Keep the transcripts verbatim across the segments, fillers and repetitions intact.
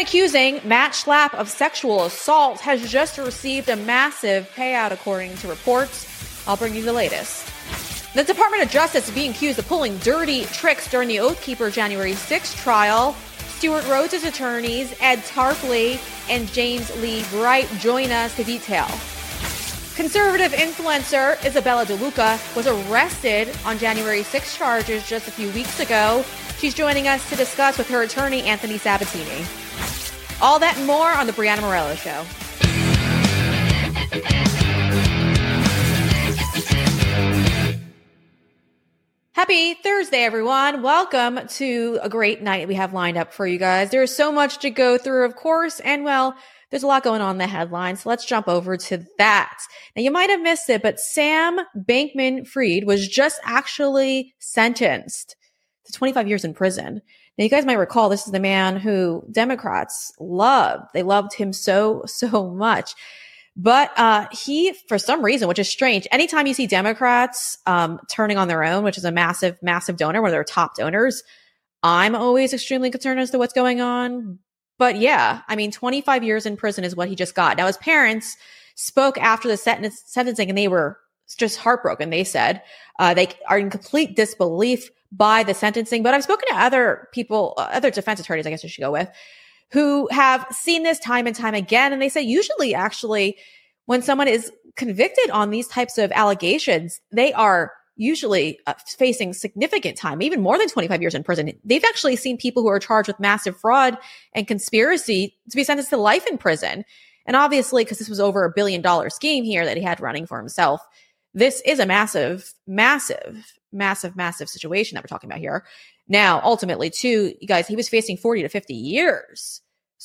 accusing Matt Schlapp of sexual assault has just received a massive payout, according to reports. I'll bring you the latest. The Department of Justice is being accused of pulling dirty tricks during the Oath Keeper January sixth trial. Stuart Rhodes' attorneys, Ed Tarpley and James Lee Bright, join us to detail. Conservative influencer Isabella DeLuca was arrested on January sixth charges just a few weeks ago. She's joining us to discuss with her attorney, Anthony Sabatini. All that and more on The Brianna Morello Show. Happy Thursday, everyone. Welcome to a great night we have lined up for you guys. There's so much to go through, of course, and well, there's a lot going on in the headlines, so let's jump over to that. Now, you might have missed it, but Sam Bankman-Fried was just actually sentenced to twenty-five years in prison. Now, you guys might recall this is the man who Democrats loved. They loved him so, so much. But uh he, for some reason, which is strange, anytime you see Democrats um turning on their own, which is a massive, massive donor, one of their top donors, I'm always extremely concerned as to what's going on. But yeah, I mean, twenty-five years in prison is what he just got. Now, his parents spoke after the sentence, sentencing, and they were just heartbroken. They said uh they are in complete disbelief by the sentencing. But I've spoken to other people, uh, other defense attorneys, I guess I should go with, who have seen this time and time again. And they say usually actually when someone is convicted on these types of allegations, they are usually uh, facing significant time, even more than twenty-five years in prison. They've actually seen people who are charged with massive fraud and conspiracy to be sentenced to life in prison. And obviously, because this was over a billion dollar scheme here that he had running for himself, this is a massive, massive, massive, massive situation that we're talking about here. Now, ultimately, too, you guys, he was facing forty to fifty years.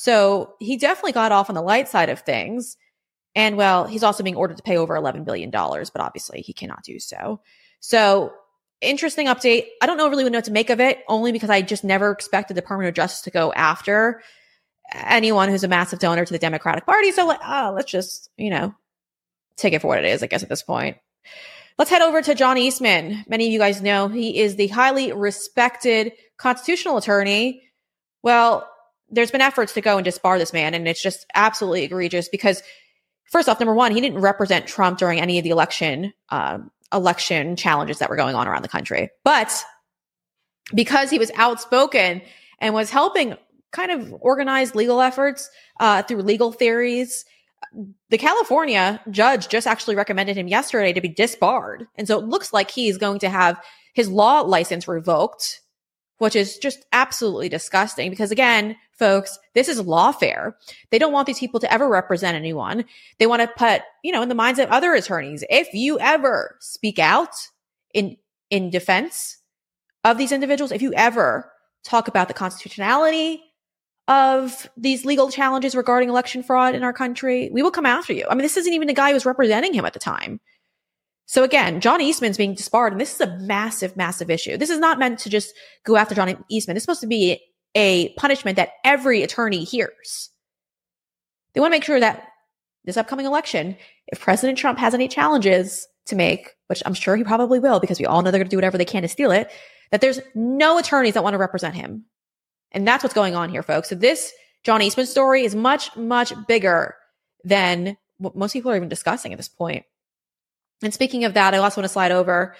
So he definitely got off on the light side of things. And well, he's also being ordered to pay over eleven billion dollars, but obviously he cannot do so. So interesting update. I don't know really know what to make of it, only because I just never expected the Department of Justice to go after anyone who's a massive donor to the Democratic Party. So like, oh, let's just, you know, take it for what it is, I guess, at this point. Let's head over to John Eastman. Many of you guys know he is the highly respected constitutional attorney. Well, there's been efforts to go and disbar this man, and it's just absolutely egregious because, first off, number one, he didn't represent Trump during any of the election um, election challenges that were going on around the country. But because he was outspoken and was helping kind of organize legal efforts uh, through legal theories, the California judge just actually recommended him yesterday to be disbarred. And so it looks like he's going to have his law license revoked, which is just absolutely disgusting because, again, folks, this is lawfare. They don't want these people to ever represent anyone. They want to put, you know, in the minds of other attorneys, if you ever speak out in, in defense of these individuals, if you ever talk about the constitutionality of these legal challenges regarding election fraud in our country, we will come after you. I mean, this isn't even the guy who was representing him at the time. So again, John Eastman's being disbarred, and this is a massive, massive issue. This is not meant to just go after John Eastman. It's supposed to be a punishment that every attorney hears. They want to make sure that this upcoming election, if President Trump has any challenges to make, which I'm sure he probably will because we all know they're going to do whatever they can to steal it, that there's no attorneys that want to represent him. And that's what's going on here, folks. So this John Eastman story is much, much bigger than what most people are even discussing at this point. And speaking of that, I also want to slide over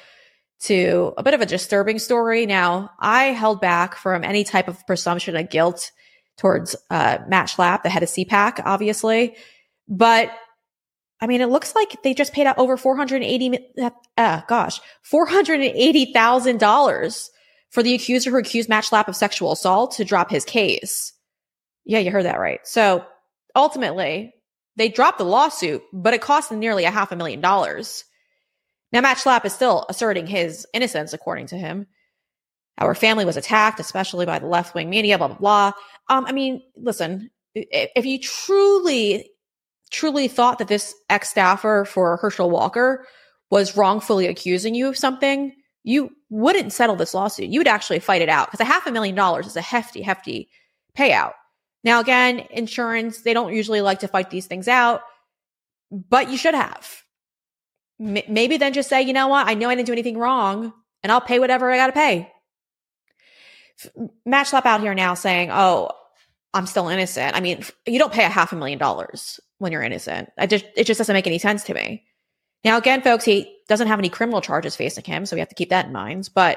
to a bit of a disturbing story. Now, I held back from any type of presumption of guilt towards uh, Matt Schlapp, the head of C PAC, obviously. But I mean, it looks like they just paid out over four hundred eighty, uh, gosh, four hundred eighty thousand dollars for the accuser who accused Matt Schlapp of sexual assault to drop his case. Yeah, you heard that right. So ultimately, they dropped the lawsuit, but it cost them nearly a half a million dollars. Now, Matt Schlapp is still asserting his innocence, according to him. Our family was attacked, especially by the left-wing media, blah, blah, blah. Um, I mean, listen, if you truly, truly thought that this ex-staffer for Herschel Walker was wrongfully accusing you of something, you wouldn't settle this lawsuit. You would actually fight it out because a half a million dollars is a hefty, hefty payout. Now, again, insurance, they don't usually like to fight these things out, but you should have. Maybe then just say, you know what? I know I didn't do anything wrong and I'll pay whatever I got to pay. Matt Schlapp out here now saying, oh, I'm still innocent. I mean, you don't pay a half a million dollars when you're innocent. I just, it just doesn't make any sense to me. Now, again, folks, he doesn't have any criminal charges facing him, so we have to keep that in mind. But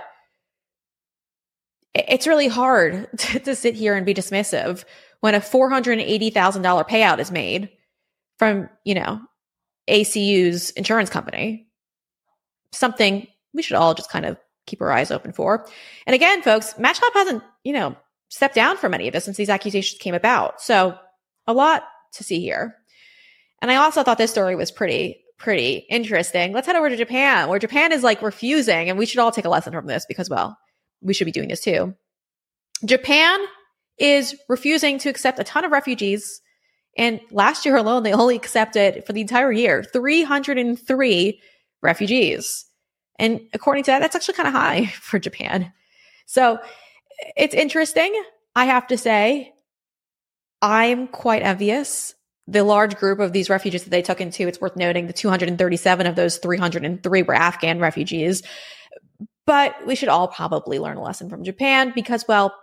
it's really hard to, to sit here and be dismissive when a four hundred eighty thousand dollars payout is made from, you know, A C U's insurance company. Something we should all just kind of keep our eyes open for. And again, folks, MatchHub hasn't, you know, stepped down from any of this since these accusations came about. So a lot to see here. And I also thought this story was pretty, pretty interesting. Let's head over to Japan, where Japan is like refusing, and we should all take a lesson from this because, well, we should be doing this too. Japan is refusing to accept a ton of refugees. And last year alone, they only accepted for the entire year, three hundred three refugees. And according to that, that's actually kind of high for Japan. So it's interesting. I have to say, I'm quite envious. The large group of these refugees that they took into, it's worth noting the two hundred thirty-seven of those three hundred three were Afghan refugees. But we should all probably learn a lesson from Japan because, well,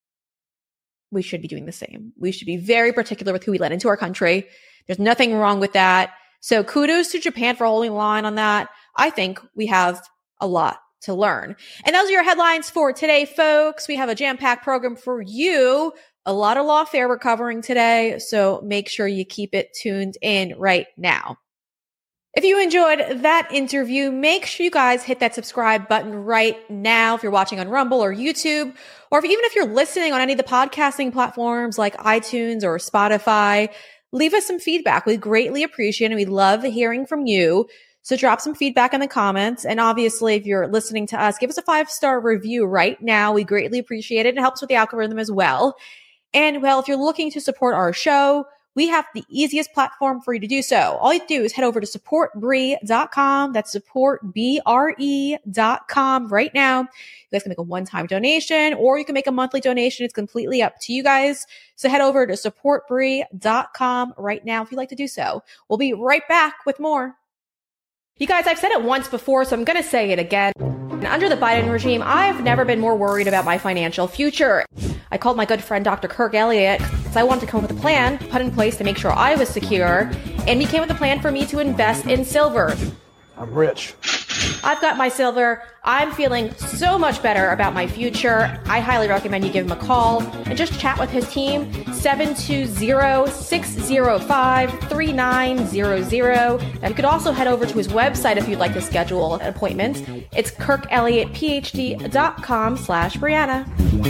we should be doing the same. We should be very particular with who we let into our country. There's nothing wrong with that. So kudos to Japan for holding the line on that. I think we have a lot to learn. And those are your headlines for today, folks. We have a jam-packed program for you. A lot of lawfare we're covering today, so make sure you keep it tuned in right now. If you enjoyed that interview, make sure you guys hit that subscribe button right now if you're watching on Rumble or YouTube, or if, even if you're listening on any of the podcasting platforms like iTunes or Spotify, leave us some feedback. We greatly appreciate it. We love hearing from you. So drop some feedback in the comments. And obviously, if you're listening to us, give us a five-star review right now. We greatly appreciate it. It helps with the algorithm as well. And well, if you're looking to support our show, we have the easiest platform for you to do so. All you have to do is head over to support bre dot com. That's support B R E dot com right now. You guys can make a one-time donation or you can make a monthly donation. It's completely up to you guys. So head over to support bre dot com right now if you'd like to do so. We'll be right back with more. You guys, I've said it once before, so I'm going to say it again. Under the Biden regime, I've never been more worried about my financial future. I called my good friend Doctor Kirk Elliott because I wanted to come up with a plan put in place to make sure I was secure, and he came with a plan for me to invest in silver. I'm rich. I've got my silver. I'm feeling so much better about my future. I highly recommend you give him a call and just chat with his team, seven two zero, six zero five, three nine zero zero. Now, you could also head over to his website if you'd like to schedule an appointment. It's kirk elliott p h d dot com slash Brianna.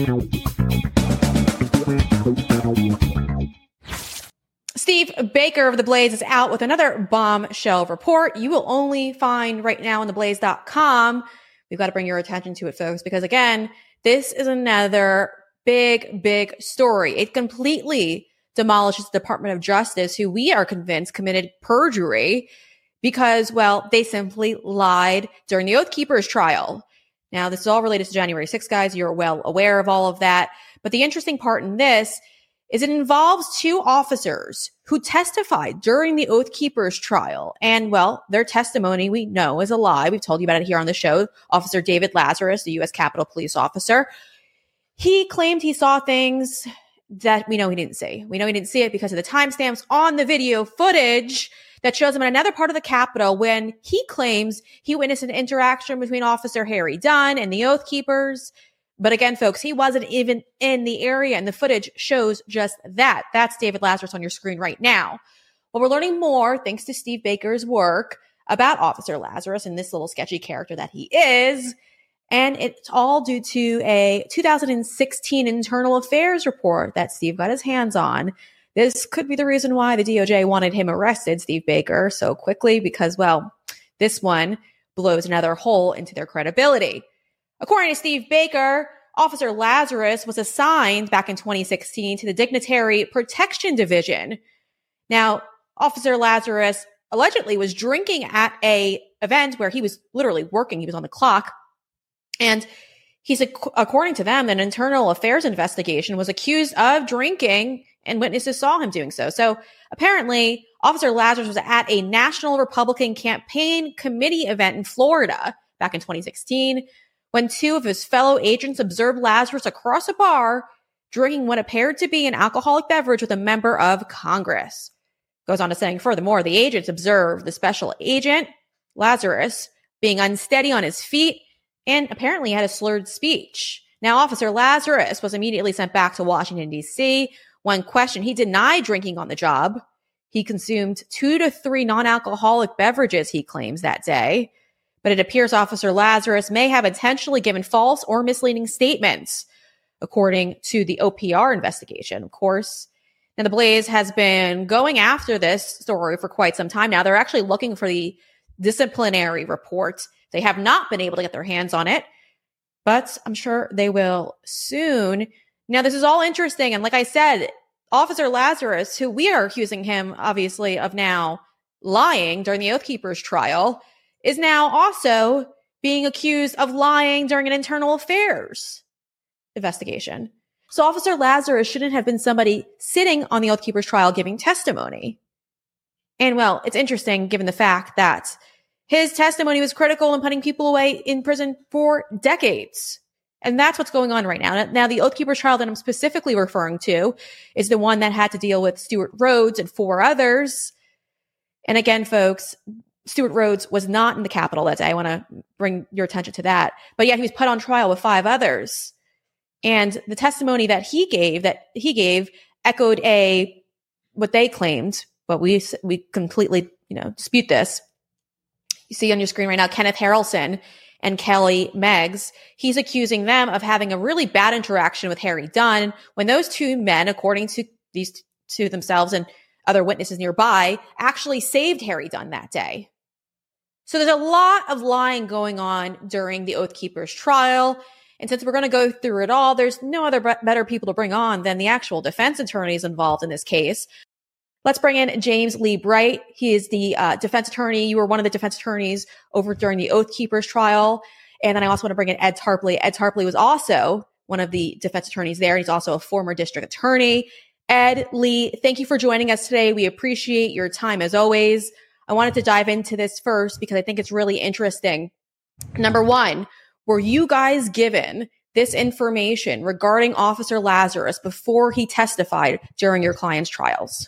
Steve Baker of The Blaze is out with another bombshell report you will only find right now on the blaze dot com. We've got to bring your attention to it, folks, because again, this is another big, big story. It completely demolishes the Department of Justice, who we are convinced committed perjury because, well, they simply lied during the Oath Keepers trial. Now, this is all related to January sixth, guys. You're well aware of all of that. But the interesting part in this is it involves two officers who testified during the Oath Keepers trial. And, well, their testimony we know is a lie. We've told you about it here on the show. Officer David Lazarus, the U S Capitol Police officer, he claimed he saw things that we know he didn't see. We know he didn't see it because of the timestamps on the video footage that shows him in another part of the Capitol when he claims he witnessed an interaction between Officer Harry Dunn and the Oath Keepers. But again, folks, he wasn't even in the area, and the footage shows just that. That's David Lazarus on your screen right now. Well, we're learning more, thanks to Steve Baker's work, about Officer Lazarus and this little sketchy character that he is. And it's all due to a two thousand sixteen internal affairs report that Steve got his hands on. This could be the reason why the D O J wanted him arrested, Steve Baker, so quickly because, well, this one blows another hole into their credibility. According to Steve Baker, Officer Lazarus was assigned back in twenty sixteen to the Dignitary Protection Division. Now, Officer Lazarus allegedly was drinking at a event where he was literally working. He was on the clock. And he's, according to them, an internal affairs investigation was accused of drinking, and witnesses saw him doing so. So apparently, Officer Lazarus was at a National Republican Campaign Committee event in Florida back in twenty sixteen. When two of his fellow agents observed Lazarus across a bar drinking what appeared to be an alcoholic beverage with a member of Congress. Goes on to saying, furthermore, the agents observed the special agent, Lazarus, being unsteady on his feet and apparently had a slurred speech. Now, Officer Lazarus was immediately sent back to Washington, D C. When questioned, he denied drinking on the job. He consumed two to three non-alcoholic beverages, he claims, that day. But it appears Officer Lazarus may have intentionally given false or misleading statements, according to the O P R investigation, of course. Now, the Blaze has been going after this story for quite some time now. They're actually looking for the disciplinary report. They have not been able to get their hands on it, but I'm sure they will soon. Now, this is all interesting. And like I said, Officer Lazarus, who we are accusing him, obviously, of now lying during the Oath Keepers trial, is now also being accused of lying during an internal affairs investigation. So Officer Lazarus shouldn't have been somebody sitting on the Oath Keepers trial giving testimony. And well, it's interesting given the fact that his testimony was critical in putting people away in prison for decades. And that's what's going on right now. Now, the Oath Keepers trial that I'm specifically referring to is the one that had to deal with Stewart Rhodes and four others. And again, folks, Stewart Rhodes was not in the Capitol that day. I want to bring your attention to that. But yet he was put on trial with five others. And the testimony that he gave, that he gave echoed a, what they claimed, but we, we completely, you know, dispute this. You see on your screen right now, Kenneth Harrelson and Kelly Meggs. He's accusing them of having a really bad interaction with Harry Dunn when those two men, according to these two themselves and other witnesses nearby, actually saved Harry Dunn that day. So there's a lot of lying going on during the Oath Keepers trial. And since we're going to go through it all, there's no other better people to bring on than the actual defense attorneys involved in this case. Let's bring in James Lee Bright. He is the uh, defense attorney. You were one of the defense attorneys over during the Oath Keepers trial. And then I also want to bring in Ed Tarpley. Ed Tarpley was also one of the defense attorneys there. He's also a former district attorney. Ed, Lee, thank you for joining us today. We appreciate your time as always. I wanted to dive into this first because I think it's really interesting. Number one, were you guys given this information regarding Officer Lazarus before he testified during your client's trials?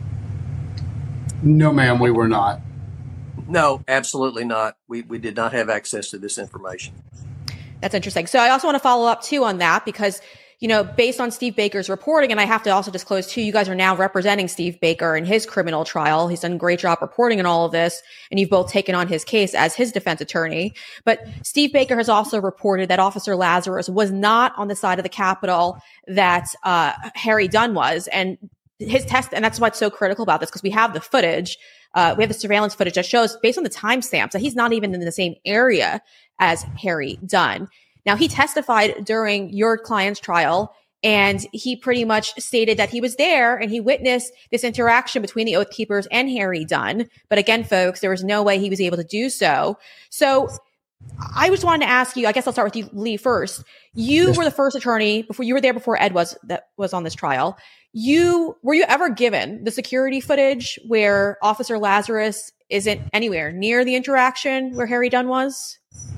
No, ma'am, we were not. No, absolutely not. We we did not have access to this information. That's interesting. So I also want to follow up too on that because, you know, based on Steve Baker's reporting, and I have to also disclose too, you guys are now representing Steve Baker in his criminal trial. He's done a great job reporting in all of this, and you've both taken on his case as his defense attorney. But Steve Baker has also reported that Officer Lazarus was not on the side of the Capitol that uh, Harry Dunn was, and his test, and that's what's so critical about this, because we have the footage, uh, we have the surveillance footage that shows, based on the timestamps, that he's not even in the same area as Harry Dunn. Now, he testified during your client's trial, and he pretty much stated that he was there and he witnessed this interaction between the Oath Keepers and Harry Dunn. But again, folks, there was no way he was able to do so. So I just wanted to ask you, I guess I'll start with you, Lee, first. You were the first attorney before you were there before Ed was that was on this trial. You were you ever given the security footage where Officer Lazarus isn't anywhere near the interaction where Harry Dunn was?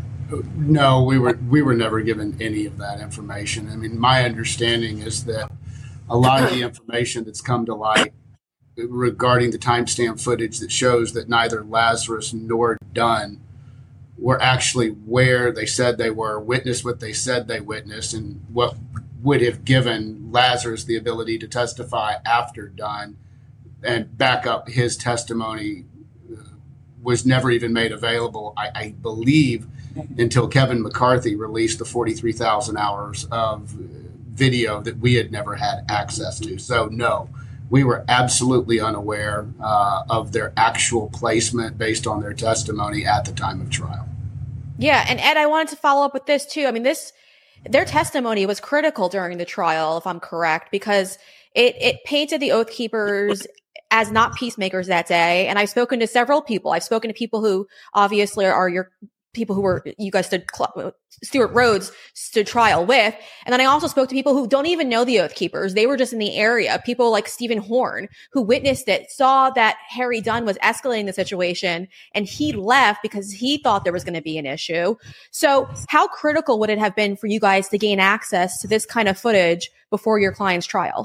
No, we were we were never given any of that information. I mean, my understanding is that a lot of the information that's come to light regarding the timestamp footage that shows that neither Lazarus nor Dunn were actually where they said they were, witnessed what they said they witnessed, and what would have given Lazarus the ability to testify after Dunn and back up his testimony was never even made available, I, I believe, until Kevin McCarthy released the forty-three thousand hours of video that we had never had access to. So no, we were absolutely unaware uh, of their actual placement based on their testimony at the time of trial. Yeah. And Ed, I wanted to follow up with this too. I mean, this, their testimony was critical during the trial, if I'm correct, because it, it painted the Oath Keepers as not peacemakers that day. And I've spoken to several people. I've spoken to people who obviously are your people who were, you guys stood, Stewart Rhodes stood trial with. And then I also spoke to people who don't even know the Oath Keepers. They were just in the area. People like Stephen Horn, who witnessed it, saw that Harry Dunn was escalating the situation, and he left because he thought there was going to be an issue. So how critical would it have been for you guys to gain access to this kind of footage before your client's trial?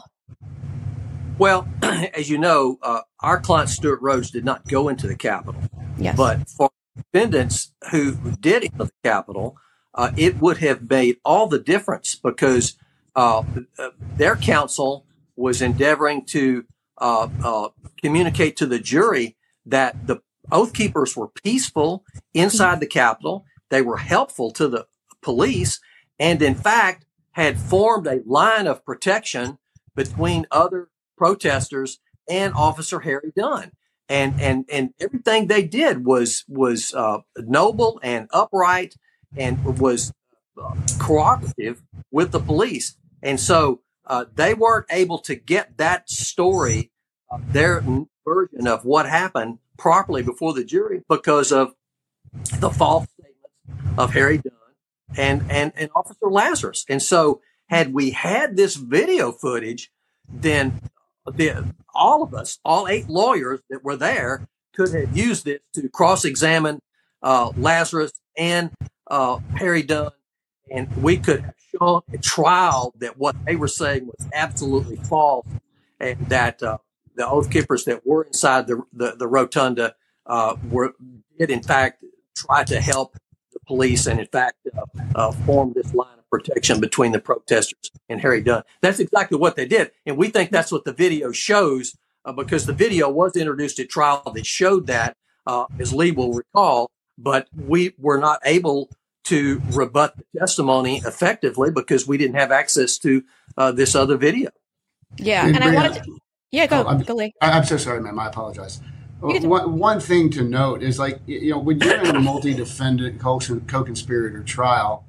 Well, as you know, uh, our client Stewart Rhodes did not go into the Capitol. Yes. But for defendants who did enter the Capitol, uh, it would have made all the difference because uh, their counsel was endeavoring to uh, uh, communicate to the jury that the Oath Keepers were peaceful inside the Capitol. They were helpful to the police and, in fact, had formed a line of protection between other protesters and Officer Harry Dunn. And, and, and everything they did was, was, uh, noble and upright and was uh, cooperative with the police. And so, uh, they weren't able to get that story, uh, their version of what happened properly before the jury because of the false statements of Harry Dunn and, and, and Officer Lazarus. And so had we had this video footage, then the, all of us, all eight lawyers that were there, could have used this to cross-examine uh, Lazarus and uh, Harry Dunn, and we could have shown at trial that what they were saying was absolutely false, and that uh, the Oath Keepers that were inside the the, the rotunda uh, were did in fact try to help the police, and in fact uh, uh, form this line of protection between the protesters and Harry Dunn. That's exactly what they did. And we think that's what the video shows uh, because the video was introduced at trial that showed that, uh, as Lee will recall, but we were not able to rebut the testimony effectively because we didn't have access to uh, this other video. Yeah. And, and I wanted to, yeah, go, oh, I'm, go Lee. I'm so sorry, ma'am. I apologize. One, one thing to note is like, you know, when you're in a multi-defendant co-conspirator trial,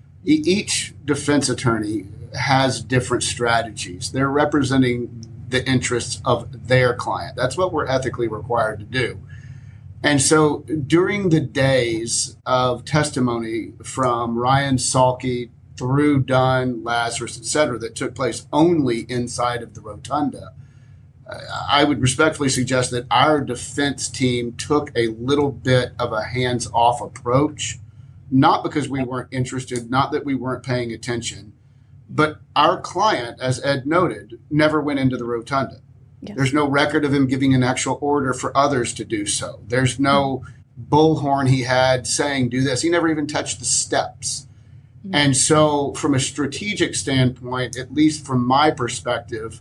each defense attorney has different strategies. They're representing the interests of their client. That's what we're ethically required to do. And so during the days of testimony from Ryan Salke through Dunn, Lazarus, et cetera, that took place only inside of the rotunda, I would respectfully suggest that our defense team took a little bit of a hands-off approach. Not because we weren't interested, not that we weren't paying attention, but our client, as Ed noted, never went into the rotunda. Yes. There's no record of him giving an actual order for others to do so. There's no bullhorn he had saying, do this. He never even touched the steps. Mm-hmm. And so from a strategic standpoint, at least from my perspective,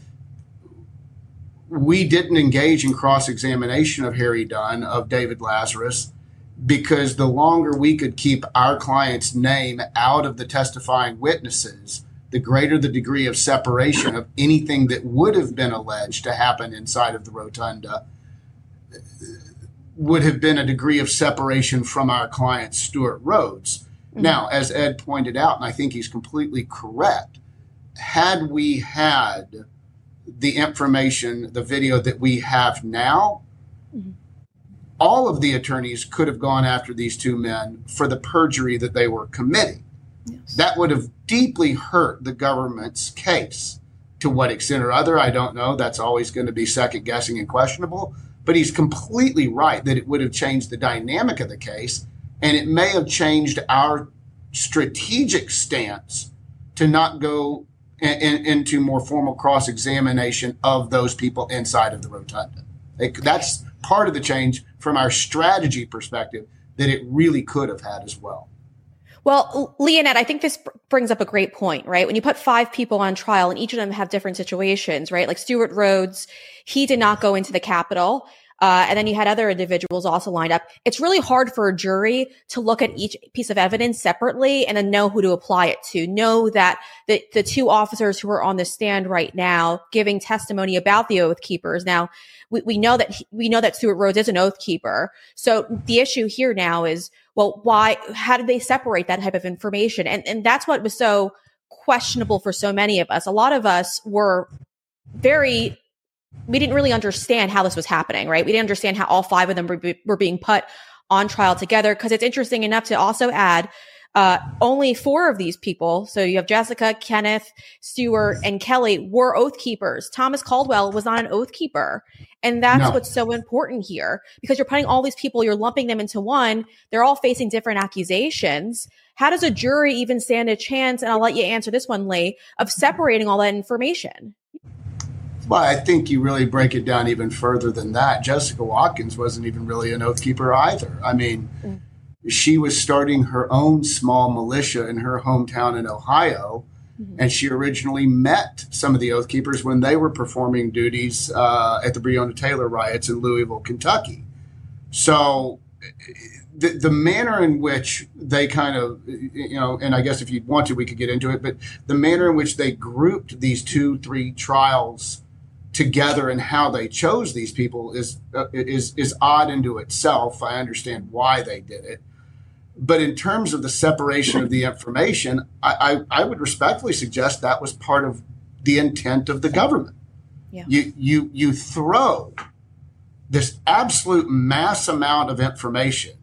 we didn't engage in cross-examination of Harry Dunn, of David Lazarus, because the longer we could keep our client's name out of the testifying witnesses, the greater the degree of separation of anything that would have been alleged to happen inside of the rotunda would have been a degree of separation from our client, Stewart Rhodes. Mm-hmm. Now, as Ed pointed out, and I think he's completely correct, had we had the information, the video that we have now, mm-hmm. all of the attorneys could have gone after these two men for the perjury that they were committing. Yes. That would have deeply hurt the government's case. To what extent or other, I don't know. That's always going to be second guessing and questionable. But he's completely right that it would have changed the dynamic of the case, and it may have changed our strategic stance to not go in, in, into more formal cross-examination of those people inside of the rotunda. It, that's part of the change from our strategy perspective that it really could have had as well. Well, Leonette, I think this brings up a great point, right? When you put five people on trial and each of them have different situations, right? Like Stewart Rhodes, he did not go into the Capitol. Uh, and then you had other individuals also lined up. It's really hard for a jury to look at each piece of evidence separately and then know who to apply it to. Know that the, the two officers who are on the stand right now giving testimony about the Oath Keepers. Now, we, we know that he, we know that Stewart Rhodes is an Oath Keeper. So the issue here now is, well, why? How did they separate that type of information? And and that's what was so questionable for so many of us. A lot of us were very. We didn't really understand how this was happening, right? We didn't understand how all five of them were, were being put on trial together. Because it's interesting enough to also add, uh, only four of these people, so you have Jessica, Kenneth, Stuart, and Kelly, were oath keepers. Thomas Caldwell was not an oath keeper. And that's No. what's so important here, because you're putting all these people, you're lumping them into one. They're all facing different accusations. How does a jury even stand a chance, and I'll let you answer this one, Lee, of separating all that information? Well, I think you really break it down even further than that. Jessica Watkins wasn't even really an oath keeper either. I mean, mm. she was starting her own small militia in her hometown in Ohio, mm-hmm. and she originally met some of the oath keepers when they were performing duties uh, at the Breonna Taylor riots in Louisville, Kentucky. So the, the manner in which they kind of, you know, and I guess if you want to, we could get into it, but the manner in which they grouped these two, three trials together and how they chose these people is uh, is is odd into itself. I understand why they did it. But in terms of the separation of the information, I, I, I would respectfully suggest that was part of the intent of the government. Yeah. You you you throw this absolute mass amount of information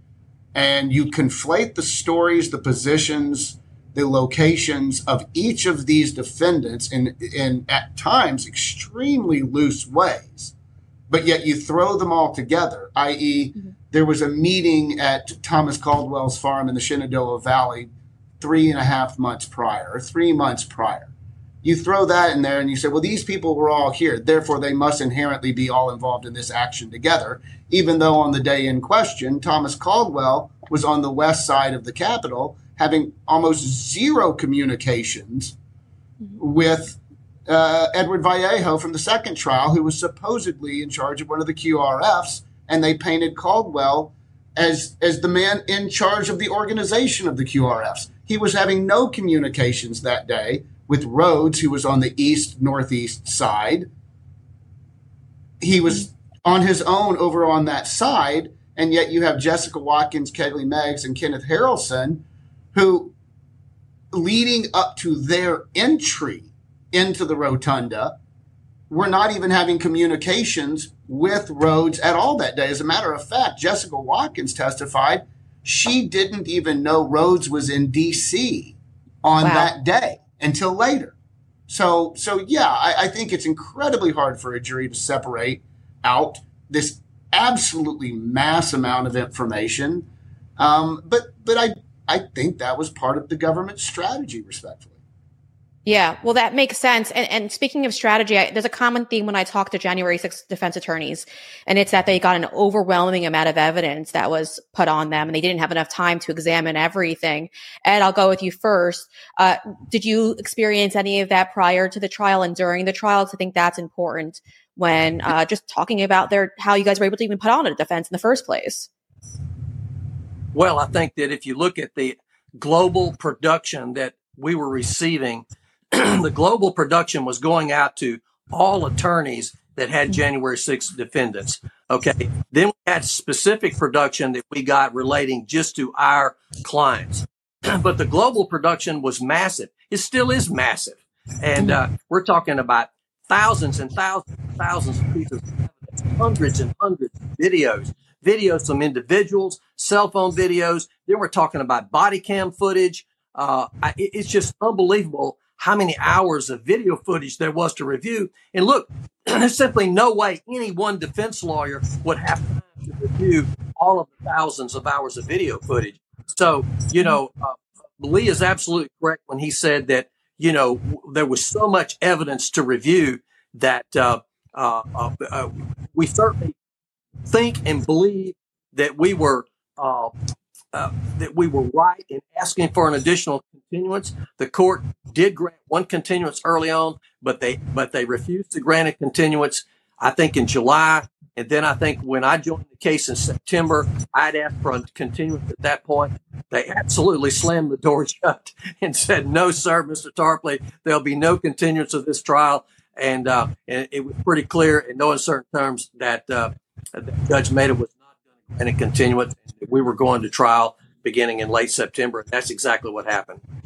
and you conflate the stories, the positions, the locations of each of these defendants in, in at times extremely loose ways, but yet you throw them all together, that is, mm-hmm. there was a meeting at Thomas Caldwell's farm in the Shenandoah Valley three and a half months prior, or three months prior. You throw that in there and you say, well, these people were all here, therefore they must inherently be all involved in this action together, even though on the day in question, Thomas Caldwell was on the west side of the Capitol, having almost zero communications mm-hmm. with uh, Edward Vallejo from the second trial, who was supposedly in charge of one of the Q R Fs, and they painted Caldwell as as the man in charge of the organization of the Q R Fs. He was having no communications that day with Rhodes, who was on the east-northeast side. He was on his own over on that side, and yet you have Jessica Watkins, Kegley Meggs, and Kenneth Harrelson, who, leading up to their entry into the rotunda, were not even having communications with Rhodes at all that day. As a matter of fact, Jessica Watkins testified she didn't even know Rhodes was in D C on wow. that day until later. So, so yeah, I, I think it's incredibly hard for a jury to separate out this absolutely mass amount of information. Um, but, but I, I think that was part of the government's strategy, respectfully. Yeah, well, that makes sense. And, and speaking of strategy, I, there's a common theme when I talk to January sixth defense attorneys, and it's that they got an overwhelming amount of evidence that was put on them, and they didn't have enough time to examine everything. Ed, I'll go with you first. Uh, did you experience any of that prior to the trial and during the trial? Because I think that's important when uh, just talking about their how you guys were able to even put on a defense in the first place. Well, I think that if you look at the global production that we were receiving, the global production was going out to all attorneys that had January sixth defendants. Okay. Then we had specific production that we got relating just to our clients. But the global production was massive. It still is massive. And uh, we're talking about thousands and thousands and thousands of pieces of evidence, hundreds and hundreds of videos, videos from individuals, cell phone videos. Then we're talking about body cam footage. Uh, I, it's just unbelievable how many hours of video footage there was to review. And look, there's simply no way any one defense lawyer would have time to review all of the thousands of hours of video footage. So, you know, uh, Lee is absolutely correct when he said that, you know, w- there was so much evidence to review that uh, uh, uh, uh, we certainly think and believe that we were uh, Uh, that we were right in asking for an additional continuance. The court did grant one continuance early on, but they but they refused to grant a continuance, I think, in July. And then I think when I joined the case in September, I'd asked for a continuance at that point. They absolutely slammed the door shut and said, no, sir, Mister Tarpley, there'll be no continuance of this trial. And, uh, and it was pretty clear in no uncertain terms that, uh, that Judge Maida was and a continuance. We were going to trial beginning in late September. That's exactly what happened.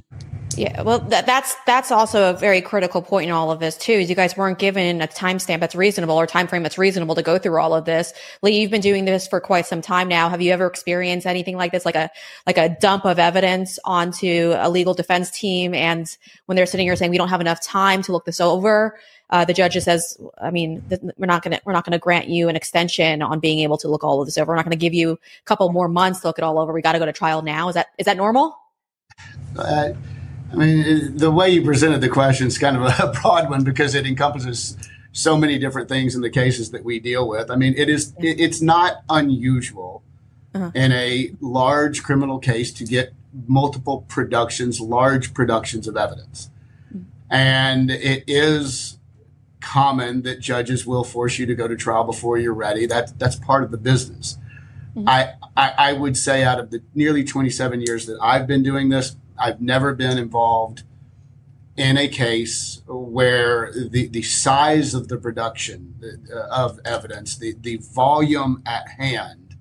Yeah, well, that, that's that's also a very critical point in all of this too. Is you guys weren't given a timestamp that's reasonable or time frame that's reasonable to go through all of this. Lee, you've been doing this for quite some time now. Have you ever experienced anything like this, like a like a dump of evidence onto a legal defense team, and when they're sitting here saying we don't have enough time to look this over, uh, the judge just says, I mean, th- we're not gonna we're not gonna grant you an extension on being able to look all of this over. We're not gonna give you a couple more months to look it all over. We got to go to trial now. Is that is that normal? Uh, I mean, the way you presented the question is kind of a broad one because it encompasses so many different things in the cases that we deal with. I mean, it is, it, it's not unusual uh-huh. in a large criminal case to get multiple productions, large productions of evidence. Mm-hmm. And it is common that judges will force you to go to trial before you're ready. That, that's part of the business. Mm-hmm. I, I, I would say out of the nearly twenty-seven years that I've been doing this, I've never been involved in a case where the, the size of the production of evidence, the, the volume at hand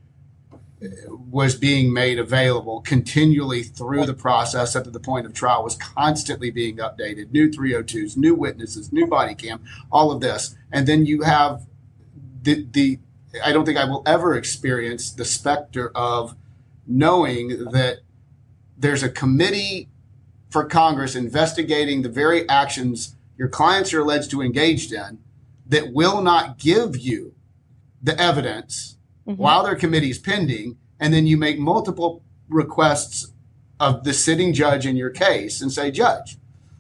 was being made available continually through the process up to the point of trial, was constantly being updated, new three oh twos, new witnesses, new body cam, all of this. And then you have the, the I don't think I will ever experience the specter of knowing that there's a committee for Congress investigating the very actions your clients are alleged to engage in that will not give you the evidence mm-hmm. while their committee is pending. And then you make multiple requests of the sitting judge in your case and say, Judge,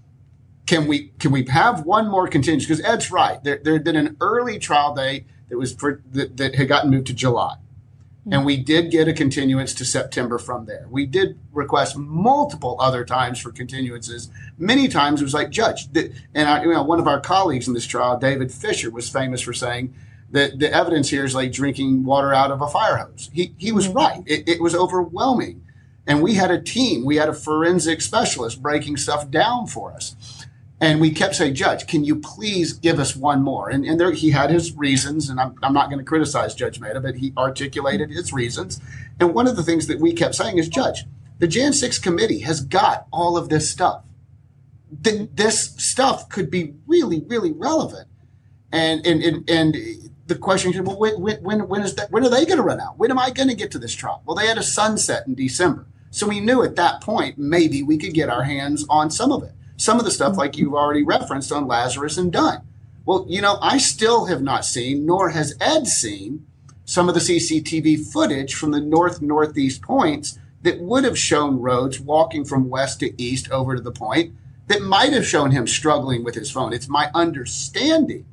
can we can we have one more contingency? Because Ed's right. There, there had been an early trial date that was for, that, that had gotten moved to July. And we did get a continuance to September from there. We did request multiple other times for continuances. Many times it was like, Judge, th- and I, you know, one of our colleagues in this trial, David Fisher, was famous for saying that the evidence here is like drinking water out of a fire hose. He he was mm-hmm. right. It, it was overwhelming. And we had a team. We had a forensic specialist breaking stuff down for us. And we kept saying, Judge, can you please give us one more? And, and there, he had his reasons, and I'm, I'm not going to criticize Judge Mehta, but he articulated his reasons. And one of the things that we kept saying is, Judge, the January sixth committee has got all of this stuff. Th- this stuff could be really, really relevant. And and and, and the question is, well, when, when, when, is that, when are they going to run out? When am I going to get to this trial? Well, they had a sunset in December. So we knew at that point, maybe we could get our hands on some of it. Some of the stuff like you've already referenced on Lazarus and Dunn. Well, you know, I still have not seen, nor has Ed seen, some of the C C T V footage from the north northeast points that would have shown Rhodes walking from west to east over to the point that might have shown him struggling with his phone. It's my understanding.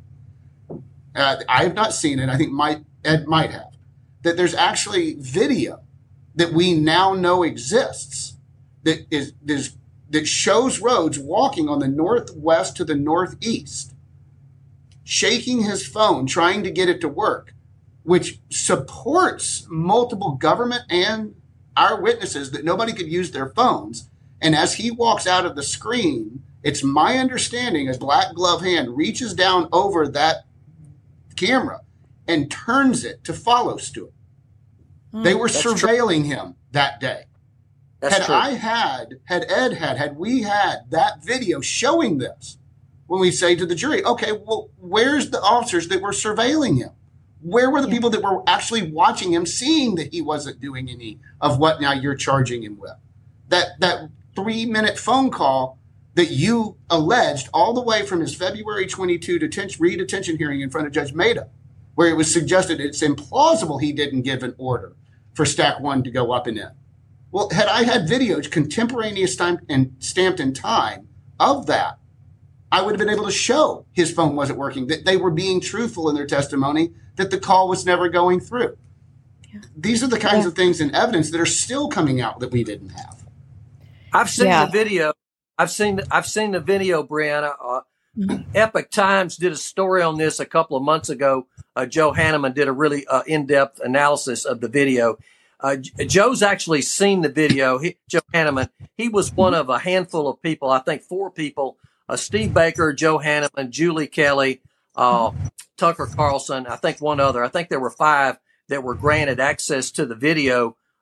Uh, I have not seen it. I think my, Ed might have. That there's actually video that we now know exists that is there's that shows Rhodes walking on the northwest to the northeast, shaking his phone, trying to get it to work, which supports multiple government and our witnesses that nobody could use their phones. And as he walks out of the screen, it's my understanding a black glove hand reaches down over that camera and turns it to follow Stewart. Mm, they were surveilling true. him that day. That's had true. I had, had Ed had, had we had that video showing this, when we say to the jury, okay, well, where's the officers that were surveilling him? Where were the yeah. people that were actually watching him, seeing that he wasn't doing any of what now you're charging him with? That that three-minute phone call that you alleged all the way from his February twenty-second detention, re-detention hearing in front of Judge Mehta, where it was suggested it's implausible he didn't give an order for Stack One to go up and in. Well, had I had videos contemporaneous time and stamped in time of that, I would have been able to show his phone wasn't working, that they were being truthful in their testimony, that the call was never going through. Yeah. These are the kinds yeah. of things in evidence that are still coming out that we didn't have. I've seen yeah. the video. I've seen the, I've seen the video, Brianna. Uh, mm-hmm. Epoch Times did a story on this a couple of months ago. Uh, Joe Hanneman did a really uh, in-depth analysis of the video. Uh, Joe's actually seen the video. He, Joe Hanneman, he was one of a handful of people, I think four people, uh, Steve Baker, Joe Hanneman, Julie Kelly, uh, Tucker Carlson, I think one other. I think there were five that were granted access to the video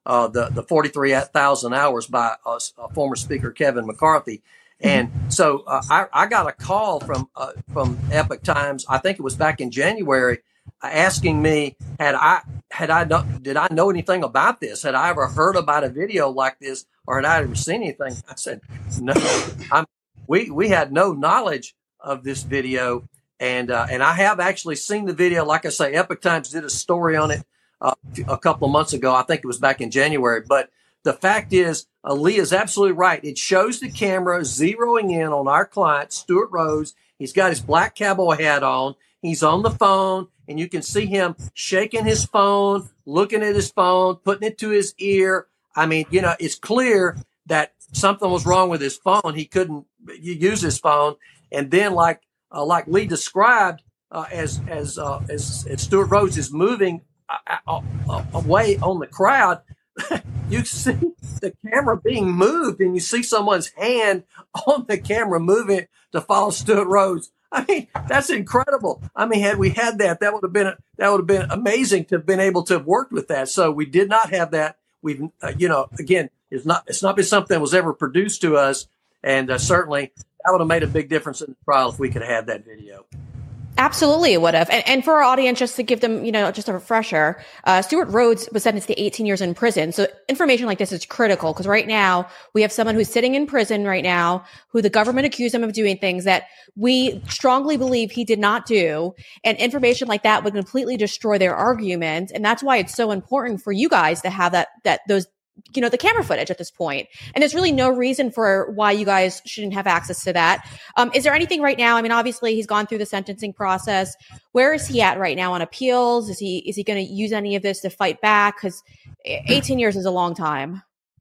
uh, the the forty-three thousand hours by uh, former Speaker Kevin McCarthy. And so uh, I, I got a call from uh, from Epoch Times. I think it was back in January, uh, asking me had I had I know, did I know anything about this? Had I ever heard about a video like this, or had I ever seen anything? I said no. I'm, we we had no knowledge of this video, and uh, and I have actually seen the video. Like I say, Epoch Times did a story on it uh, a couple of months ago. I think it was back in January, but. The fact is, uh, Lee is absolutely right. It shows the camera zeroing in on our client, Stuart Rhodes. He's got his black cowboy hat on. He's on the phone, and you can see him shaking his phone, looking at his phone, putting it to his ear. I mean, you know, it's clear that something was wrong with his phone. He couldn't use his phone. And then, like uh, like Lee described, uh, as as, uh, as as Stuart Rhodes is moving uh, uh, away on the crowd. You see the camera being moved, and you see someone's hand on the camera moving to follow Stuart Rhodes. I mean, that's incredible. I mean, had we had that, that would have been that would have been amazing to have been able to have worked with that. So we did not have that. We've, uh, you know, again, it's not it's not been something that was ever produced to us, and uh, certainly that would have made a big difference in the trial if we could have had that video. Absolutely, it would have. And, and for our audience, just to give them, you know, just a refresher, uh, Stuart Rhodes was sentenced to eighteen years in prison. So information like this is critical because right now we have someone who's sitting in prison right now who the government accused him of doing things that we strongly believe he did not do. And information like that would completely destroy their argument. And that's why it's so important for you guys to have that, that those, you know, the camera footage at this point. And there's really no reason for why you guys shouldn't have access to that. Um, is there anything right now? I mean, obviously he's gone through the sentencing process. Where is he at right now on appeals? Is he, is he going to use any of this to fight back? Cause eighteen years is a long time.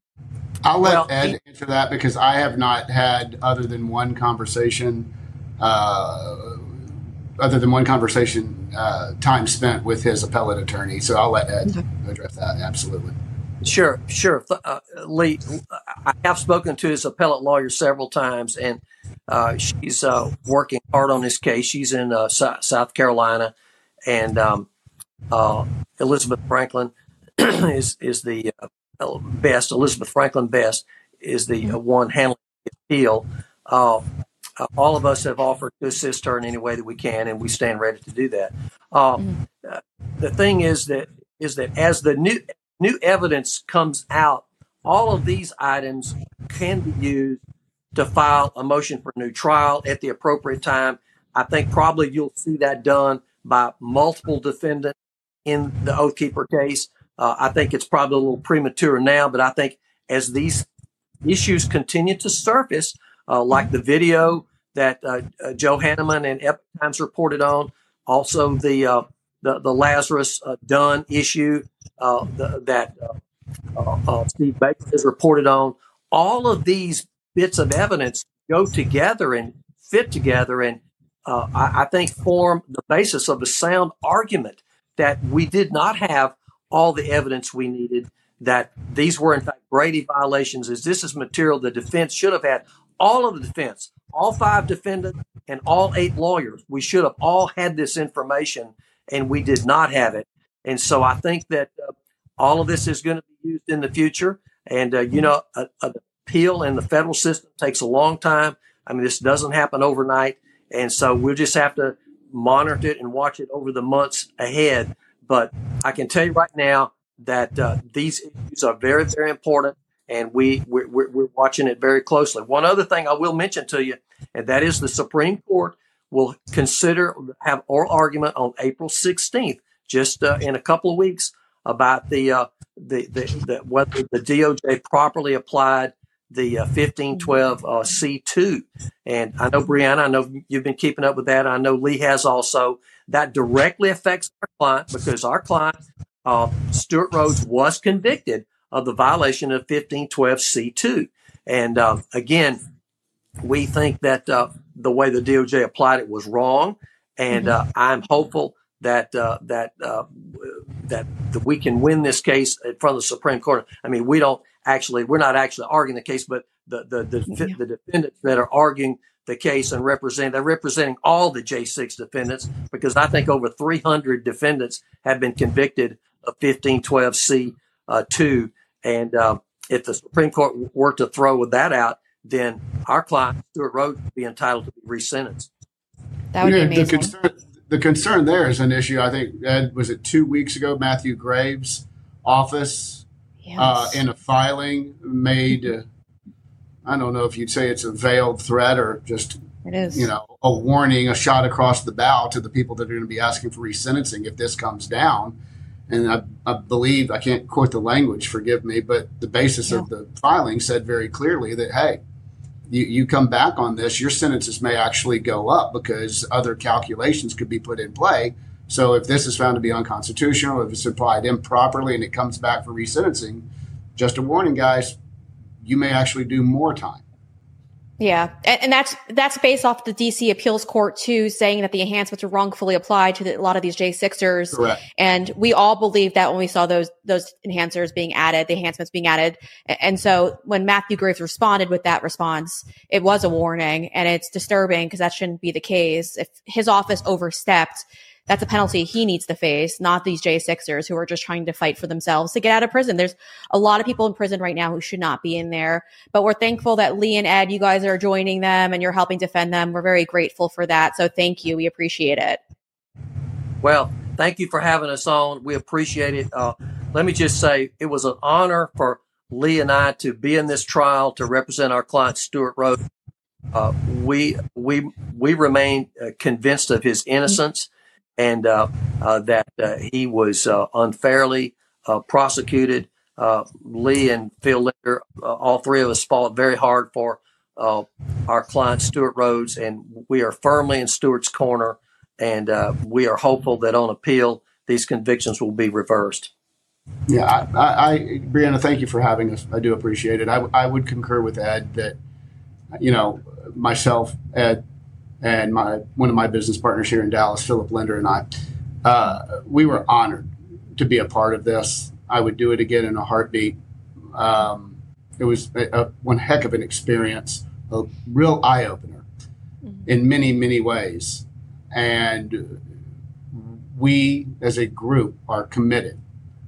I'll let Well, Ed answer that because I have not had other than one conversation, uh, other than one conversation, uh, time spent with his appellate attorney. So I'll let Ed Okay. address that. Absolutely. Sure, sure. Uh, Lee, I have spoken to his appellate lawyer several times, and uh, she's uh, working hard on this case. She's in uh, so- South Carolina, and um, uh, Elizabeth Franklin is is the uh, best. Elizabeth Franklin Best is the uh, one handling the appeal. Uh, uh, all of us have offered to assist her in any way that we can, and we stand ready to do that. Uh, uh, the thing is that is that as the new New evidence comes out, all of these items can be used to file a motion for new trial at the appropriate time. I think probably you'll see that done by multiple defendants in the Oath Keeper case. Uh, I think it's probably a little premature now, but I think as these issues continue to surface, uh, like the video that uh, uh, Joe Hanneman and Epoch Times reported on, also the uh, the, the Lazarus uh, Dunn issue uh, the, that uh, uh, uh, Steve Baker has reported on. All of these bits of evidence go together and fit together, and uh, I, I think form the basis of a sound argument that we did not have all the evidence we needed, that these were in fact Brady violations, as this is material the defense should have had. All of the defense, all five defendants and all eight lawyers, we should have all had this information, and we did not have it. And so I think that uh, all of this is going to be used in the future. And, uh, you know, a, a appeal in the federal system takes a long time. I mean, this doesn't happen overnight. And so we'll just have to monitor it and watch it over the months ahead. But I can tell you right now that uh, these issues are very, very important, and we, we're, we're watching it very closely. One other thing I will mention to you, and that is the Supreme Court will consider, have oral argument on April sixteenth, just uh, in a couple of weeks, about the, uh, the, the, the whether the D O J properly applied the uh, fifteen twelve uh, C two. And I know, Brianna, I know you've been keeping up with that. I know Lee has also. That directly affects our client because our client, uh, Stuart Rhodes, was convicted of the violation of fifteen twelve C two. And uh, again, we think that uh, the way the D O J applied it was wrong. And uh, I'm hopeful that uh, that, uh, that that we can win this case in front of the Supreme Court. I mean, we don't actually, we're not actually arguing the case, but the the the, yeah. the defendants that are arguing the case and represent, they're representing all the J six defendants, because I think over three hundred defendants have been convicted of fifteen twelve C two. And uh, if the Supreme Court were to throw that out, then our client, Stewart Rhodes, would be entitled to be resentenced. That would yeah, be amazing. The concern, the concern there is an issue. I think, Ed, was it two weeks ago, Matthew Graves' office Yes. uh, in a filing made, uh, I don't know if you'd say it's a veiled threat or just, It is. you know, a warning, a shot across the bow to the people that are going to be asking for resentencing if this comes down. And I, I believe, I can't quote the language, forgive me, but the basis Yeah. of the filing said very clearly that, hey, you, you come back on this, your sentences may actually go up because other calculations could be put in play. So if this is found to be unconstitutional, if it's applied improperly and it comes back for resentencing, just a warning, guys, you may actually do more time. Yeah. And, and that's, that's based off the D C appeals court too, saying that the enhancements were wrongfully applied to the, a lot of these J sixers. Correct. And we all believed that when we saw those, those enhancers being added, the enhancements being added. And so when Matthew Graves responded with that response, it was a warning, and it's disturbing because that shouldn't be the case. If his office overstepped, that's a penalty he needs to face, not these J sixers who are just trying to fight for themselves to get out of prison. There's a lot of people in prison right now who should not be in there, but we're thankful that Lee and Ed, you guys are joining them and you're helping defend them. We're very grateful for that. So thank you. We appreciate it. Well, thank you for having us on. We appreciate it. Uh, let me just say it was an honor for Lee and I to be in this trial to represent our client, Stewart Rhodes. Uh, we we we remain uh, convinced of his innocence, and uh, uh, that uh, he was uh, unfairly uh, prosecuted. Uh, Lee and Phil Linder, uh, all three of us fought very hard for uh, our client, Stewart Rhodes, and we are firmly in Stewart's corner, and uh, we are hopeful that on appeal, these convictions will be reversed. Yeah, I, I, I Brianna, thank you for having us. I do appreciate it. I, I would concur with Ed that, you know, myself, Ed, and my one of my business partners here in Dallas, Philip Linder, and I, uh, we were honored to be a part of this. I would do it again in a heartbeat. Um, it was a, a, one heck of an experience, a real eye-opener mm-hmm. in many, many ways. And we, as a group, are committed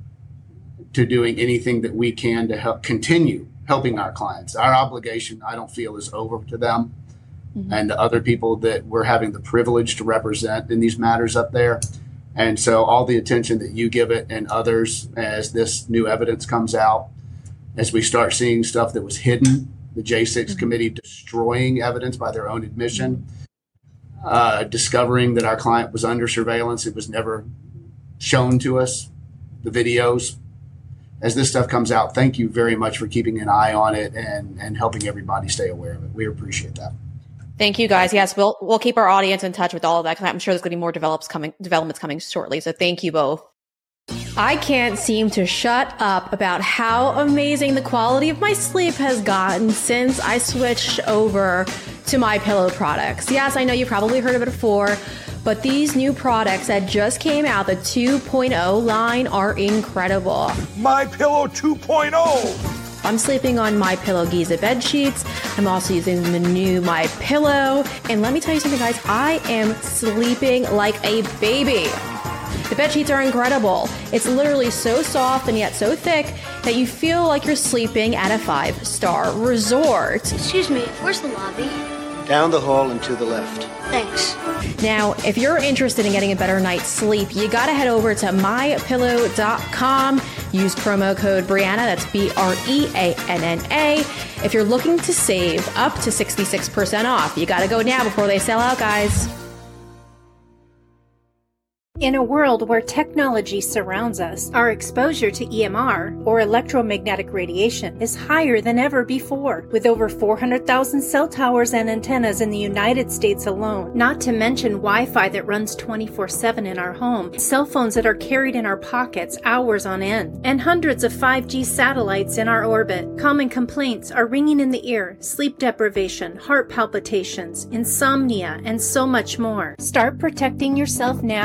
to doing anything that we can to help continue helping our clients. Our obligation, I don't feel, is over to them mm-hmm. and the other people that we're having the privilege to represent in these matters up there. And so all the attention that you give it and others as this new evidence comes out, as we start seeing stuff that was hidden, the J six mm-hmm. committee destroying evidence by their own admission, uh, discovering that our client was under surveillance, it was never shown to us, the videos. As this stuff comes out, thank you very much for keeping an eye on it and, and helping everybody stay aware of it. We appreciate that. Thank you, guys. Yes, we'll we'll keep our audience in touch with all of that because I'm sure there's going to be more develops coming, developments coming shortly. So thank you both. I can't seem to shut up about how amazing the quality of my sleep has gotten since I switched over to MyPillow products. Yes, I know you probably heard of it before, but these new products that just came out, the two point oh line, are incredible. MyPillow two point oh. I'm sleeping on MyPillow Giza bed sheets. I'm also using the new MyPillow. And let me tell you something, guys. I am sleeping like a baby. The bed sheets are incredible. It's literally so soft and yet so thick that you feel like you're sleeping at a five-star resort. Excuse me, where's the lobby? Down the hall and to the left. Thanks. Now, if you're interested in getting a better night's sleep, you got to head over to my pillow dot com. Use promo code Brianna, that's B R E A N N A. If you're looking to save up to sixty-six percent off, you got to go now before they sell out, guys. In a world where technology surrounds us, our exposure to E M R, or electromagnetic radiation, is higher than ever before, with over four hundred thousand cell towers and antennas in the United States alone, not to mention Wi-Fi that runs twenty-four seven in our home, cell phones that are carried in our pockets hours on end, and hundreds of five G satellites in our orbit. Common complaints are ringing in the ear, sleep deprivation, heart palpitations, insomnia, and so much more. Start protecting yourself now.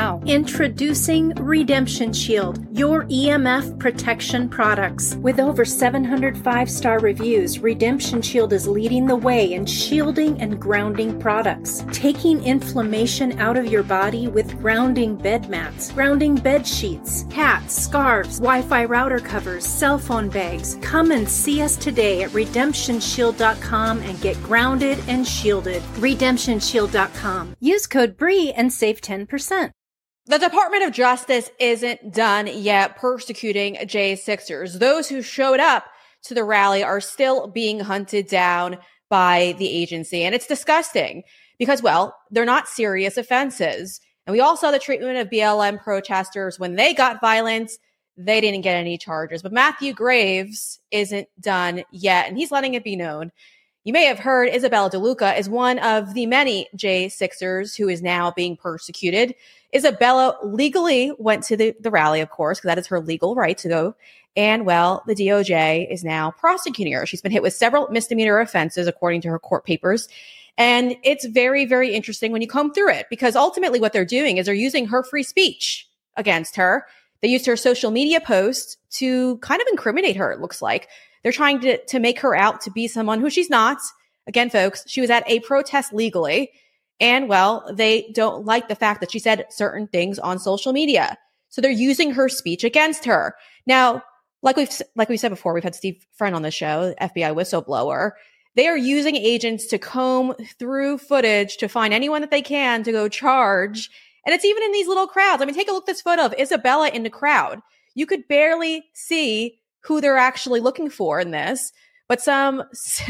Introducing Redemption Shield, your E M F protection products. With over seven hundred five-star reviews, Redemption Shield is leading the way in shielding and grounding products, taking inflammation out of your body with grounding bed mats, grounding bed sheets, hats, scarves, Wi-Fi router covers, cell phone bags. Come and see us today at redemption shield dot com and get grounded and shielded. redemption shield dot com. Use code B R E and save ten percent. The Department of Justice isn't done yet persecuting J Sixers. Those who showed up to the rally are still being hunted down by the agency. And it's disgusting because, well, they're not serious offenses. And we all saw the treatment of B L M protesters when they got violent. They didn't get any charges. But Matthew Graves isn't done yet, and he's letting it be known. You may have heard Isabella DeLuca is one of the many J Sixers who is now being persecuted. Isabella legally went to the, the rally, of course, because that is her legal right to go. And, well, the D O J is now prosecuting her. She's been hit with several misdemeanor offenses, according to her court papers. And it's very, very interesting when you comb through it, because ultimately what they're doing is they're using her free speech against her. They used her social media posts to kind of incriminate her, it looks like. They're trying to, to make her out to be someone who she's not. Again, folks, she was at a protest legally. And, well, they don't like the fact that she said certain things on social media. So they're using her speech against her. Now, like we've like we said before, we've had Steve Friend on the show, F B I whistleblower. They are using agents to comb through footage to find anyone that they can to go charge. And it's even in these little crowds. I mean, take a look at this photo of Isabella in the crowd. You could barely see who they're actually looking for in this. But some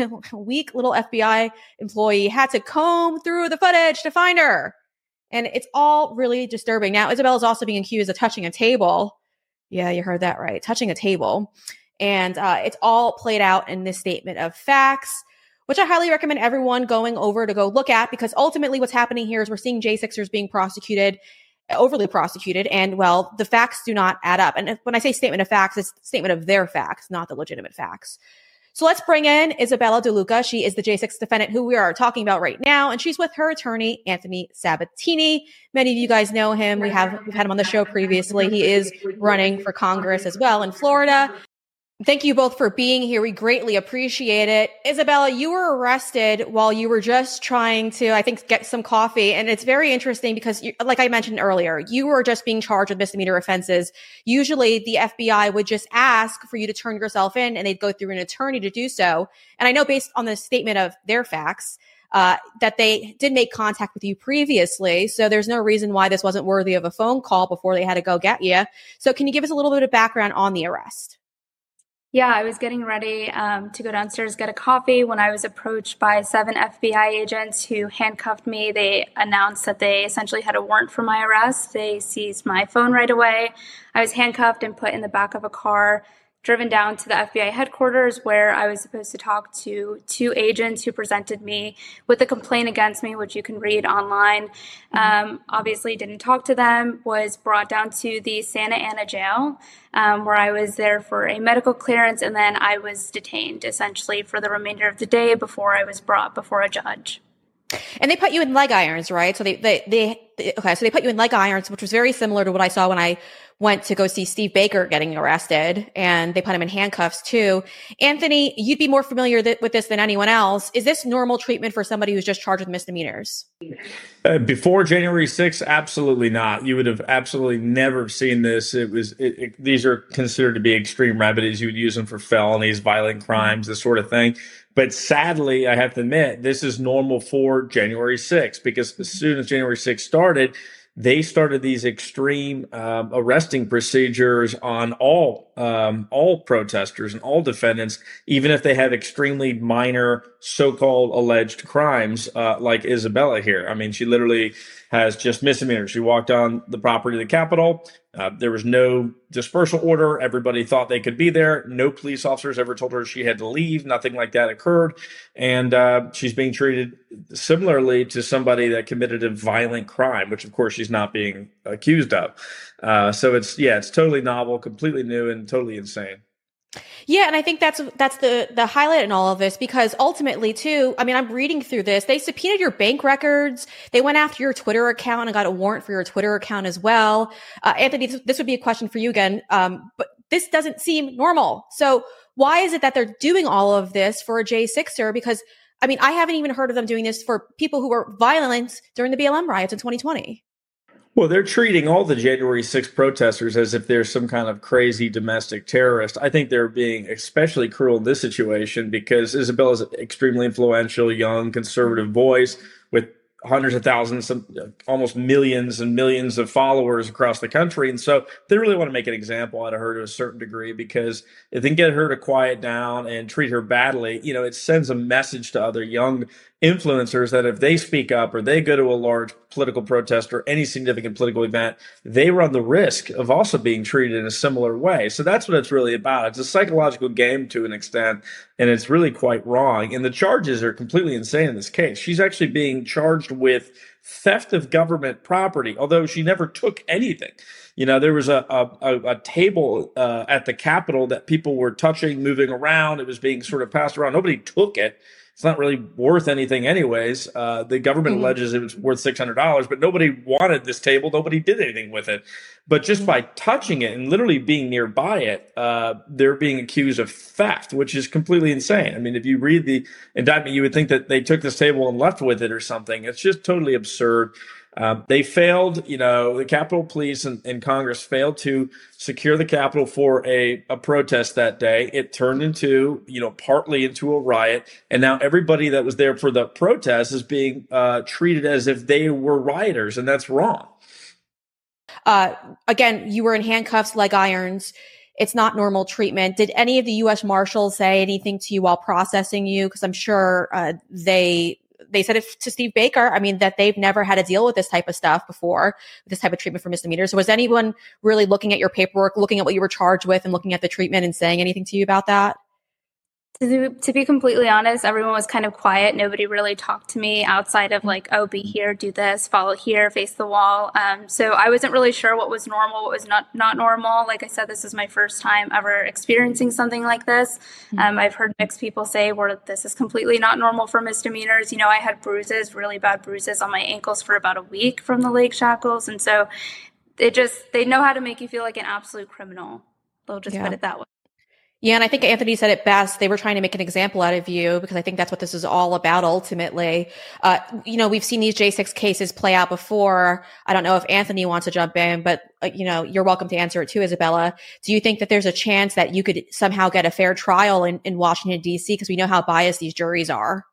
weak little F B I employee had to comb through the footage to find her. And it's all really disturbing. Now, Isabella's also being accused of touching a table. Yeah, you heard that right. Touching a table. And uh, it's all played out in this statement of facts, which I highly recommend everyone going over to go look at, because ultimately what's happening here is we're seeing J Sixers being prosecuted, overly prosecuted, and, well, the facts do not add up. And if, when I say statement of facts, it's statement of their facts, not the legitimate facts. So let's bring in Isabella DeLuca. She is the J six defendant who we are talking about right now, and she's with her attorney, Anthony Sabatini. Many of you guys know him. We have we've had him on the show previously. He is running for Congress as well in Florida. Thank you both for being here. We greatly appreciate it. Isabella, you were arrested while you were just trying to, I think, get some coffee. And it's very interesting because, you, like I mentioned earlier, you were just being charged with misdemeanor offenses. Usually the F B I would just ask for you to turn yourself in, and they'd go through an attorney to do so. And I know based on the statement of their facts, uh, that they did make contact with you previously. So there's no reason why this wasn't worthy of a phone call before they had to go get you. So can you give us a little bit of background on the arrest? Yeah, I was getting ready um, to go downstairs, get a coffee, when I was approached by seven F B I agents who handcuffed me. They announced that they essentially had a warrant for my arrest. They seized my phone right away. I was handcuffed and put in the back of a car, driven down to the F B I headquarters, where I was supposed to talk to two agents who presented me with a complaint against me, which you can read online. Um, obviously didn't talk to them, was brought down to the Santa Ana jail, um, where I was there for a medical clearance, and then I was detained essentially for the remainder of the day before I was brought before a judge. And they put you in leg irons, right? So they, they, they, they, okay, so they put you in leg irons, which was very similar to what I saw when I went to go see Steve Baker getting arrested, and they put him in handcuffs too. Anthony, you'd be more familiar th- with this than anyone else. Is this normal treatment for somebody who's just charged with misdemeanors? Uh, before January sixth, absolutely not. You would have absolutely never seen this. It was it, it, these are considered to be extreme remedies. You would use them for felonies, violent crimes, this sort of thing. But sadly, I have to admit, this is normal for January sixth, because as soon as January sixth started, they started these extreme um, arresting procedures on all um, all protesters and all defendants, even if they have extremely minor so-called alleged crimes, uh, like Isabella here. I mean, she literally has just misdemeanors. She walked on the property of the Capitol. Uh, there was no dispersal order. Everybody thought they could be there. No police officers ever told her she had to leave. Nothing like that occurred. And uh, she's being treated similarly to somebody that committed a violent crime, which, of course, she's not being accused of. Uh, so it's, yeah, it's totally novel, completely new, and totally insane. Yeah, and I think that's that's the the highlight in all of this, because ultimately, too, I mean, I'm reading through this. They subpoenaed your bank records. They went after your Twitter account and got a warrant for your Twitter account as well. Uh, Anthony, this, this would be a question for you again, um, but this doesn't seem normal. So why is it that they're doing all of this for a J sixer? Because, I mean, I haven't even heard of them doing this for people who were violent during the B L M riots in twenty twenty. Well, they're treating all the January sixth protesters as if they're some kind of crazy domestic terrorist. I think they're being especially cruel in this situation because Isabella is an extremely influential, young, conservative voice with hundreds of thousands, some, almost millions and millions of followers across the country. And so they really want to make an example out of her to a certain degree, because if they can get her to quiet down and treat her badly, you know, it sends a message to other young influencers that if they speak up or they go to a large political protest or any significant political event, they run the risk of also being treated in a similar way. So that's what it's really about. It's a psychological game to an extent, and it's really quite wrong. And the charges are completely insane in this case. She's actually being charged with theft of government property, although she never took anything. You know, there was a a, a table uh, at the Capitol that people were touching, moving around. It was being sort of passed around. Nobody took it. It's not really worth anything anyways. Uh, the government mm-hmm. alleges it was worth six hundred dollars, but nobody wanted this table. Nobody did anything with it. But just by touching it and literally being nearby it, uh, they're being accused of theft, which is completely insane. I mean, if you read the indictment, you would think that they took this table and left with it or something. It's just totally absurd. Um, they failed, you know, the Capitol Police and, and Congress failed to secure the Capitol for a, a protest that day. It turned into, you know, partly into a riot. And now everybody that was there for the protest is being uh, treated as if they were rioters. And that's wrong. Uh, again, you were in handcuffs, leg irons. It's not normal treatment. Did any of the U S Marshals say anything to you while processing you? Because I'm sure uh, they... They said it to Steve Baker, I mean, that they've never had to deal with this type of stuff before, this type of treatment for misdemeanors. So was anyone really looking at your paperwork, looking at what you were charged with and looking at the treatment and saying anything to you about that? To, to be completely honest, everyone was kind of quiet. Nobody really talked to me outside of like, oh, be here, do this, follow here, face the wall. Um, so I wasn't really sure what was normal, what was not, not normal. Like I said, this is my first time ever experiencing something like this. Um, I've heard mixed people say, well, this is completely not normal for misdemeanors. You know, I had bruises, really bad bruises on my ankles for about a week from the leg shackles. And so it just, they know how to make you feel like an absolute criminal. They'll just yeah. put it that way. Yeah, and I think Anthony said it best. They were trying to make an example out of you, because I think that's what this is all about ultimately. Uh, you know, we've seen these J six cases play out before. I don't know if Anthony wants to jump in, but, uh, you know, you're welcome to answer it too, Isabella. Do you think that there's a chance that you could somehow get a fair trial in, in Washington, D C? Because we know how biased these juries are.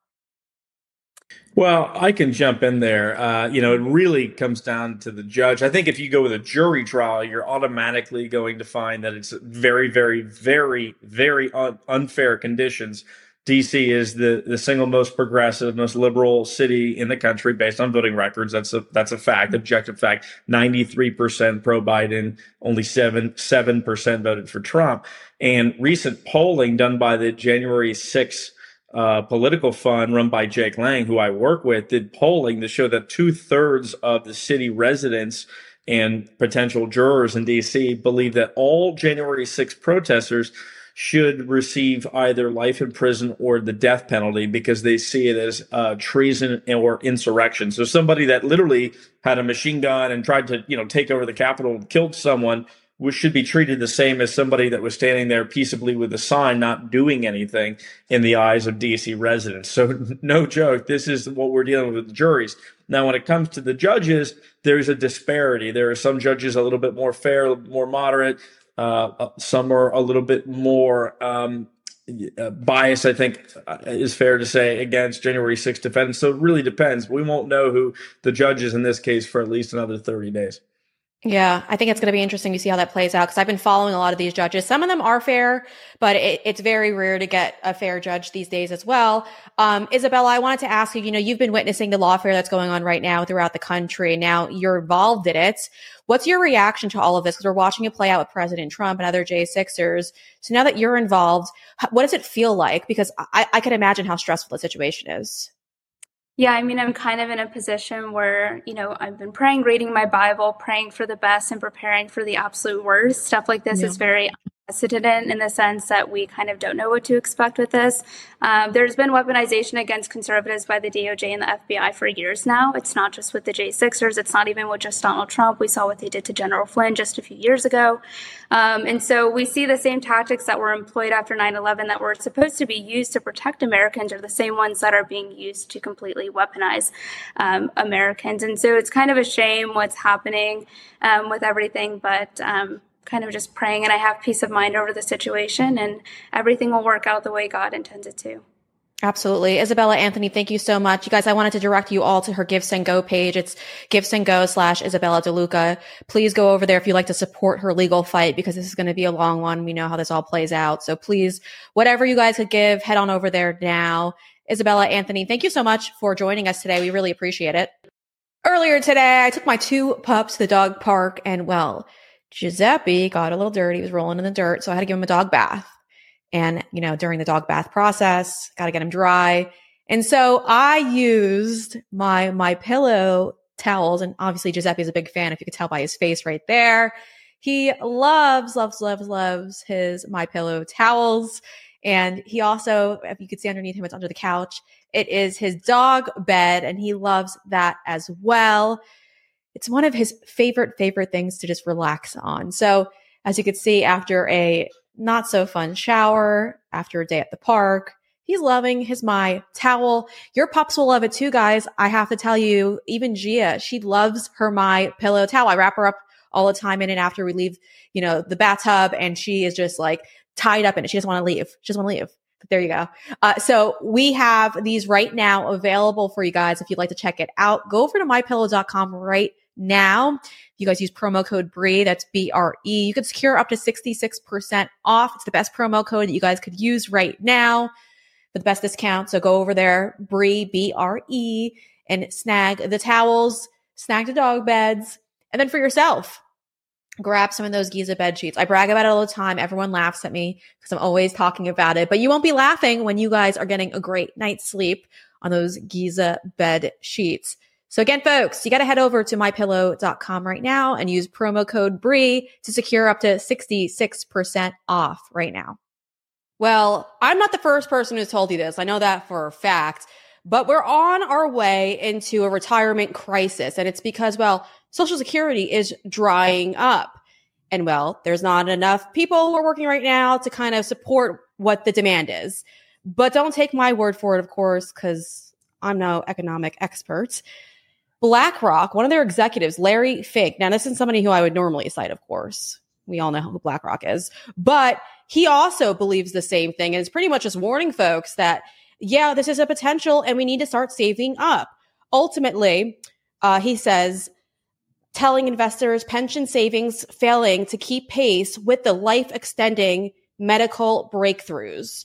Well, I can jump in there. Uh, you know, it really comes down to the judge. I think if you go with a jury trial, you're automatically going to find that it's very, very, very, very un- unfair conditions. D C is the, the single most progressive, most liberal city in the country based on voting records. That's a that's a fact, objective fact. ninety-three percent pro-Biden, only seven seven percent voted for Trump. And recent polling done by the January sixth Uh, political fund run by Jake Lang, who I work with, did polling to show that two thirds of the city residents and potential jurors in D C believe that all January sixth protesters should receive either life in prison or the death penalty, because they see it as uh, treason or insurrection. So somebody that literally had a machine gun and tried to, you know, take over the Capitol and killed someone which should be treated the same as somebody that was standing there peaceably with a sign, not doing anything in the eyes of D C residents. So no joke, this is what we're dealing with the juries. Now, when it comes to the judges, there's a disparity. There are some judges a little bit more fair, a little more moderate. Uh, some are a little bit more um, uh, biased, I think uh, is fair to say, against January sixth defendants. So it really depends. We won't know who the judge is in this case for at least another thirty days. Yeah, I think it's going to be interesting to see how that plays out, because I've been following a lot of these judges. Some of them are fair, but it, it's very rare to get a fair judge these days as well. Um, Isabella, I wanted to ask you, you know, you've been witnessing the lawfare that's going on right now throughout the country. Now you're involved in it. What's your reaction to all of this? Because we're watching it play out with President Trump and other J sixers. So now that you're involved, what does it feel like? Because I, I can imagine how stressful the situation is. Yeah, I mean, I'm kind of in a position where, you know, I've been praying, reading my Bible, praying for the best and preparing for the absolute worst. Stuff like this yeah. is very hesitant in the sense that we kind of don't know what to expect with this. Um, there's been weaponization against conservatives by the D O J and the F B I for years now. It's not just with the J sixers. It's not even with just Donald Trump. We saw what they did to General Flynn just a few years ago. Um, and so we see the same tactics that were employed after nine eleven that were supposed to be used to protect Americans are the same ones that are being used to completely weaponize um, Americans. And so it's kind of a shame what's happening um, with everything, but um, kind of just praying, and I have peace of mind over the situation, and everything will work out the way God intends it to. Absolutely. Isabella Anthony, thank you so much. You guys, I wanted to direct you all to her GiveSendGo page. It's GiveSendGo slash Isabella DeLuca. Please go over there if you'd like to support her legal fight, because this is going to be a long one. We know how this all plays out. So please, whatever you guys could give, head on over there now. Isabella Anthony, thank you so much for joining us today. We really appreciate it. Earlier today, I took my two pups to the dog park, and well, Giuseppe got a little dirty. He was rolling in the dirt, so I had to give him a dog bath. And, you know, during the dog bath process, got to get him dry. And so I used my My Pillow towels, and obviously Giuseppe is a big fan, if you could tell by his face right there. He loves, loves, loves, loves his My Pillow towels. And he also, if you could see underneath him, it's under the couch. It is his dog bed, and he loves that as well. It's one of his favorite, favorite things to just relax on. So as you could see, after a not so fun shower, after a day at the park, he's loving his My Towel. Your pups will love it too, guys. I have to tell you, even Gia, she loves her My Pillow towel. I wrap her up all the time in it after we leave, you know, the bathtub, and she is just like tied up in it. She doesn't want to leave. She doesn't want to leave. But there you go. Uh, so we have these right now available for you guys. If you'd like to check it out, go over to my pillow dot com right now. If you guys use promo code BREE, that's B R E, you could secure up to sixty-six percent off. It's the best promo code that you guys could use right now for the best discount. So go over there, BREE, B R E, and snag the towels, snag the dog beds, and then for yourself, grab some of those Giza bed sheets. I brag about it all the time. Everyone laughs at me because I'm always talking about it, but you won't be laughing when you guys are getting a great night's sleep on those Giza bed sheets. So again, folks, you got to head over to my pillow dot com right now and use promo code BREE to secure up to sixty-six percent off right now. Well, I'm not the first person who's told you this. I know that for a fact, but we're on our way into a retirement crisis. And it's because, well, Social Security is drying up. And well, there's not enough people who are working right now to kind of support what the demand is. But don't take my word for it, of course, because I'm no economic expert. BlackRock, one of their executives, Larry Fink. Now, this is somebody who I would normally cite, of course. We all know who BlackRock is. But he also believes the same thing. And it's pretty much just warning folks that, yeah, this is a potential and we need to start saving up. Ultimately, uh, he says, telling investors pension savings failing to keep pace with the life-extending medical breakthroughs.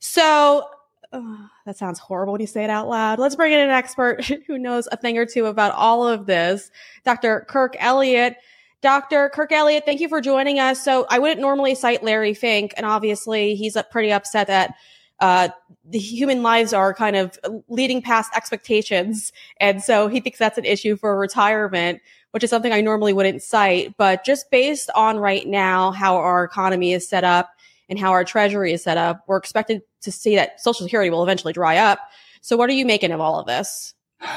So oh, that sounds horrible when you say it out loud. Let's bring in an expert who knows a thing or two about all of this, Doctor Kirk Elliott. Doctor Kirk Elliott, thank you for joining us. So I wouldn't normally cite Larry Fink, and obviously he's pretty upset that uh, the human lives are kind of leading past expectations. And so he thinks that's an issue for retirement, which is something I normally wouldn't cite. But just based on right now how our economy is set up and how our treasury is set up, we're expected to see that Social Security will eventually dry up. So what are you making of all of this?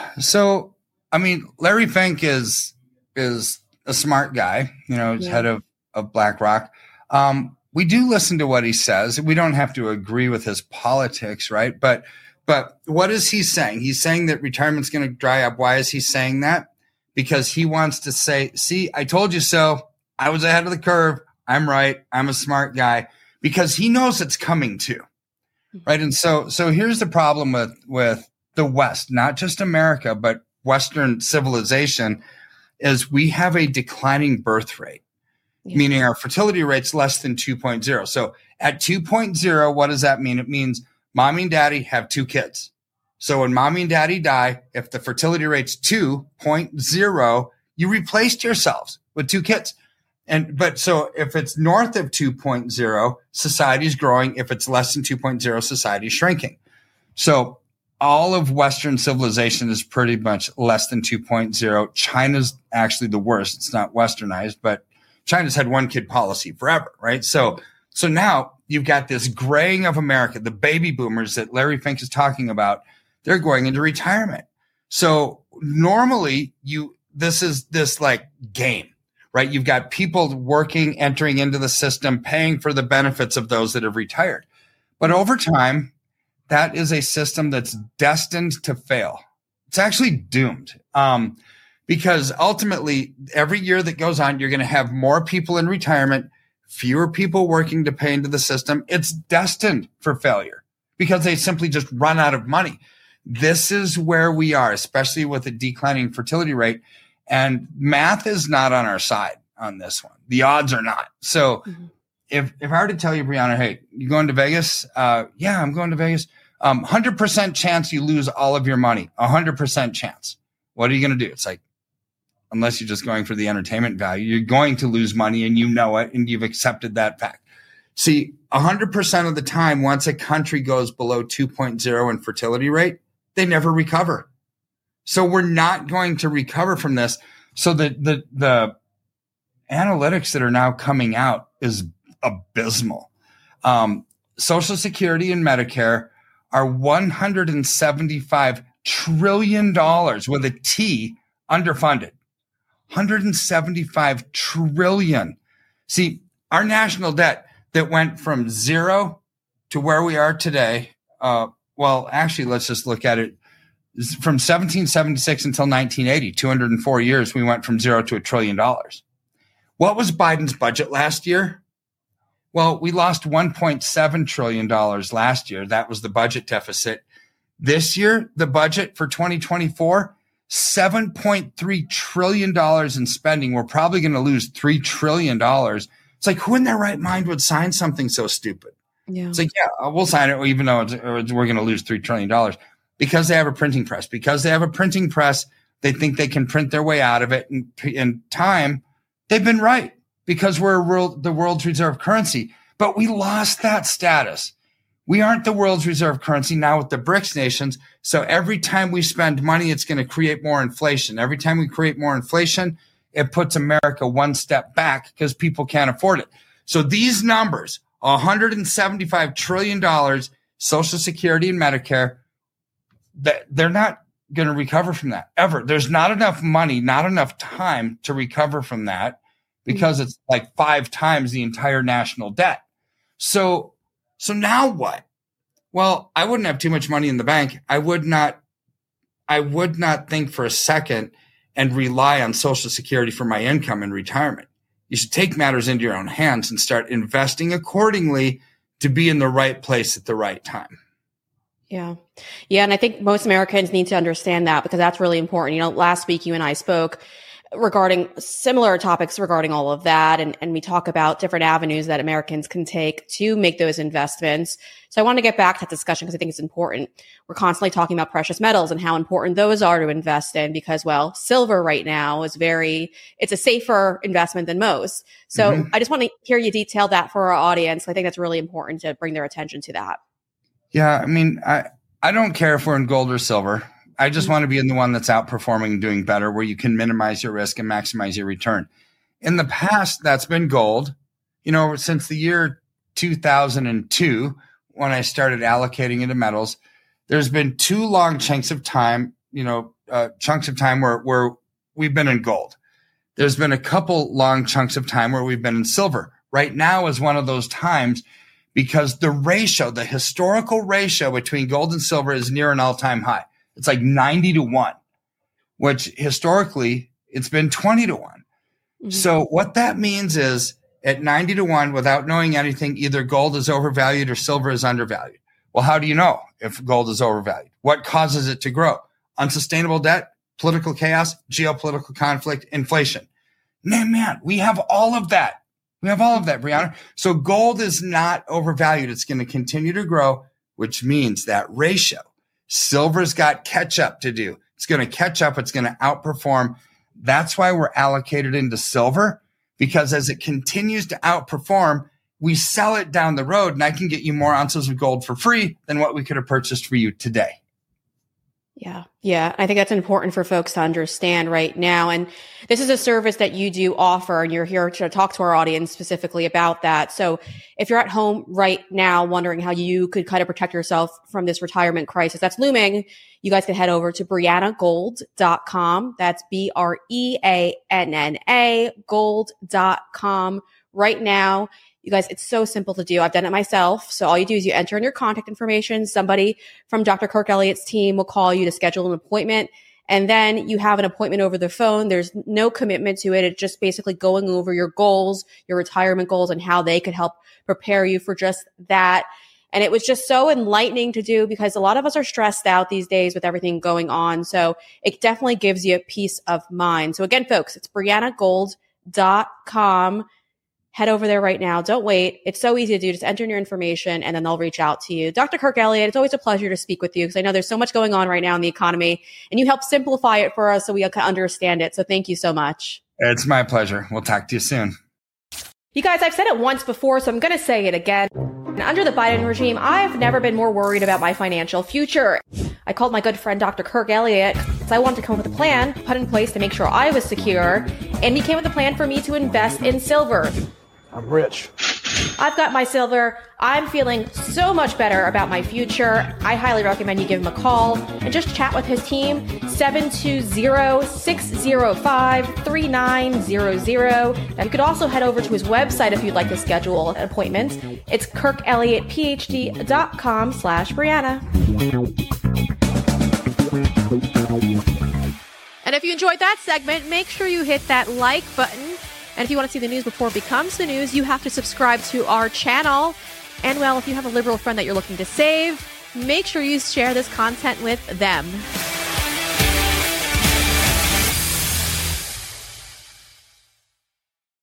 So, I mean, Larry Fink is is a smart guy, you know, he's yeah. head of, of BlackRock. Um, we do listen to what he says. We don't have to agree with his politics, right? But but what is he saying? He's saying that retirement's going to dry up. Why is he saying that? Because he wants to say, see, I told you so. I was ahead of the curve. I'm right. I'm a smart guy. Because he knows it's coming too, right? And so, so here's the problem with, with the West, not just America, but Western civilization, is we have a declining birth rate, yeah. meaning our fertility rate's less than two point oh. So at two point oh, what does that mean? It means mommy and daddy have two kids. So when mommy and daddy die, if the fertility rate's two point oh, you replaced yourselves with two kids. And, but so if it's north of two point oh, society's growing. If it's less than two point oh, society's shrinking. So all of Western civilization is pretty much less than two point oh. China's actually the worst. It's not westernized, but China's had one kid policy forever, right? So, So now you've got this graying of America, the baby boomers that Larry Fink is talking about, they're going into retirement. So normally you, this is this like game, right? You've got people working, entering into the system, paying for the benefits of those that have retired. But over time, that is a system that's destined to fail. It's actually doomed. Um, because ultimately every year that goes on, you're going to have more people in retirement, fewer people working to pay into the system. It's destined for failure because they simply just run out of money. This is where we are, especially with a declining fertility rate. And math is not on our side on this one. The odds are not. So mm-hmm. if, if I were to tell you, Brianna, hey, you going to Vegas? Uh, yeah, I'm going to Vegas. Um, one hundred percent chance you lose all of your money. one hundred percent chance. What are you going to do? It's like, unless you're just going for the entertainment value, you're going to lose money and you know it and you've accepted that fact. See, one hundred percent of the time, once a country goes below two point oh in fertility rate, they never recover. So we're not going to recover from this. So the, the, the analytics that are now coming out is abysmal. Um, Social Security and Medicare are one hundred seventy-five trillion dollars with a T underfunded. one hundred seventy-five trillion. See, our national debt that went from zero to where we are today. Uh, well, actually, let's just look at it from seventeen seventy-six until nineteen eighty, two hundred four years. We went from zero to a trillion dollars. What was Biden's budget last year? Well, we lost one point seven trillion dollars last year. That was the budget deficit. This year, the budget for twenty twenty-four, seven point three trillion dollars in spending. We're probably going to lose three trillion dollars. It's like, who in their right mind would sign something so stupid? Yeah. It's like, yeah, we'll sign it, even though it's, we're going to lose three trillion dollars because they have a printing press. Because they have a printing press, they think they can print their way out of it. And in time, they've been right because we're a world, the world's reserve currency. But we lost that status. We aren't the world's reserve currency now with the BRICS nations. So every time we spend money, it's going to create more inflation. Every time we create more inflation, it puts America one step back because people can't afford it. So these numbers, one hundred seventy-five trillion dollars, Social Security and Medicare, that they're not going to recover from that ever. There's not enough money, not enough time to recover from that because mm-hmm. it's like five times the entire national debt. So So now what? Well, I wouldn't have too much money in the bank. I would not, I would not think for a second and rely on Social Security for my income in retirement. You should take matters into your own hands and start investing accordingly to be in the right place at the right time. Yeah. Yeah. And I think most Americans need to understand that because that's really important. You know, last week you and I spoke regarding similar topics regarding all of that. And, and we talk about different avenues that Americans can take to make those investments. So I want to get back to that discussion because I think it's important. We're constantly talking about precious metals and how important those are to invest in because, well, silver right now is very, it's a safer investment than most. So mm-hmm. I just want to hear you detail that for our audience. I think that's really important to bring their attention to that. Yeah. I mean, I, I don't care if we're in gold or silver. I just want to be in the one that's outperforming and doing better, where you can minimize your risk and maximize your return. In the past, that's been gold. You know, since the year two thousand two, when I started allocating into metals, there's been two long chunks of time, you know, uh, chunks of time where, where we've been in gold. There's been a couple long chunks of time where we've been in silver. Right now is one of those times because the ratio, the historical ratio between gold and silver is near an all-time high. It's like ninety to one, which historically it's been twenty to one. Mm-hmm. So what that means is at ninety to one, without knowing anything, either gold is overvalued or silver is undervalued. Well, how do you know if gold is overvalued? What causes it to grow? Unsustainable debt, political chaos, geopolitical conflict, inflation. Man, man, we have all of that. We have all of that, Brianna. So gold is not overvalued. It's going to continue to grow, which means that ratio. Silver's got catch up to do. It's going to catch up. It's going to outperform. That's why we're allocated into silver, because as it continues to outperform, we sell it down the road and I can get you more ounces of gold for free than what we could have purchased for you today. Yeah. Yeah. I think that's important for folks to understand right now. And this is a service that you do offer, and you're here to talk to our audience specifically about that. So if you're at home right now wondering how you could kind of protect yourself from this retirement crisis that's looming, you guys can head over to Brianna Gold dot com. That's B R E A N N A gold dot com right now. You guys, it's so simple to do. I've done it myself. So all you do is you enter in your contact information. Somebody from Doctor Kirk Elliott's team will call you to schedule an appointment. And then you have an appointment over the phone. There's no commitment to it. It's just basically going over your goals, your retirement goals, and how they could help prepare you for just that. And it was just so enlightening to do, because a lot of us are stressed out these days with everything going on. So it definitely gives you a peace of mind. So again, folks, it's Brianna Gold dot com. Head over there right now. Don't wait. It's so easy to do. Just enter in your information and then they'll reach out to you. Doctor Kirk Elliott, it's always a pleasure to speak with you, because I know there's so much going on right now in the economy, and you help simplify it for us so we can understand it. So thank you so much. It's my pleasure. We'll talk to you soon. You guys, I've said it once before, so I'm going to say it again. Under the Biden regime, I've never been more worried about my financial future. I called my good friend Doctor Kirk Elliott because I wanted to come up with a plan put in place to make sure I was secure, and he came with a plan for me to invest in silver. I'm rich. I've got my silver. I'm feeling so much better about my future. I highly recommend you give him a call and just chat with his team. seven two zero, six zero five, three nine zero zero. Now, you could also head over to his website if you'd like to schedule an appointment. It's kirk elliott p h d dot com slash Brianna. And if you enjoyed that segment, make sure you hit that like button. And if you want to see the news before it becomes the news, you have to subscribe to our channel. And well, if you have a liberal friend that you're looking to save, make sure you share this content with them.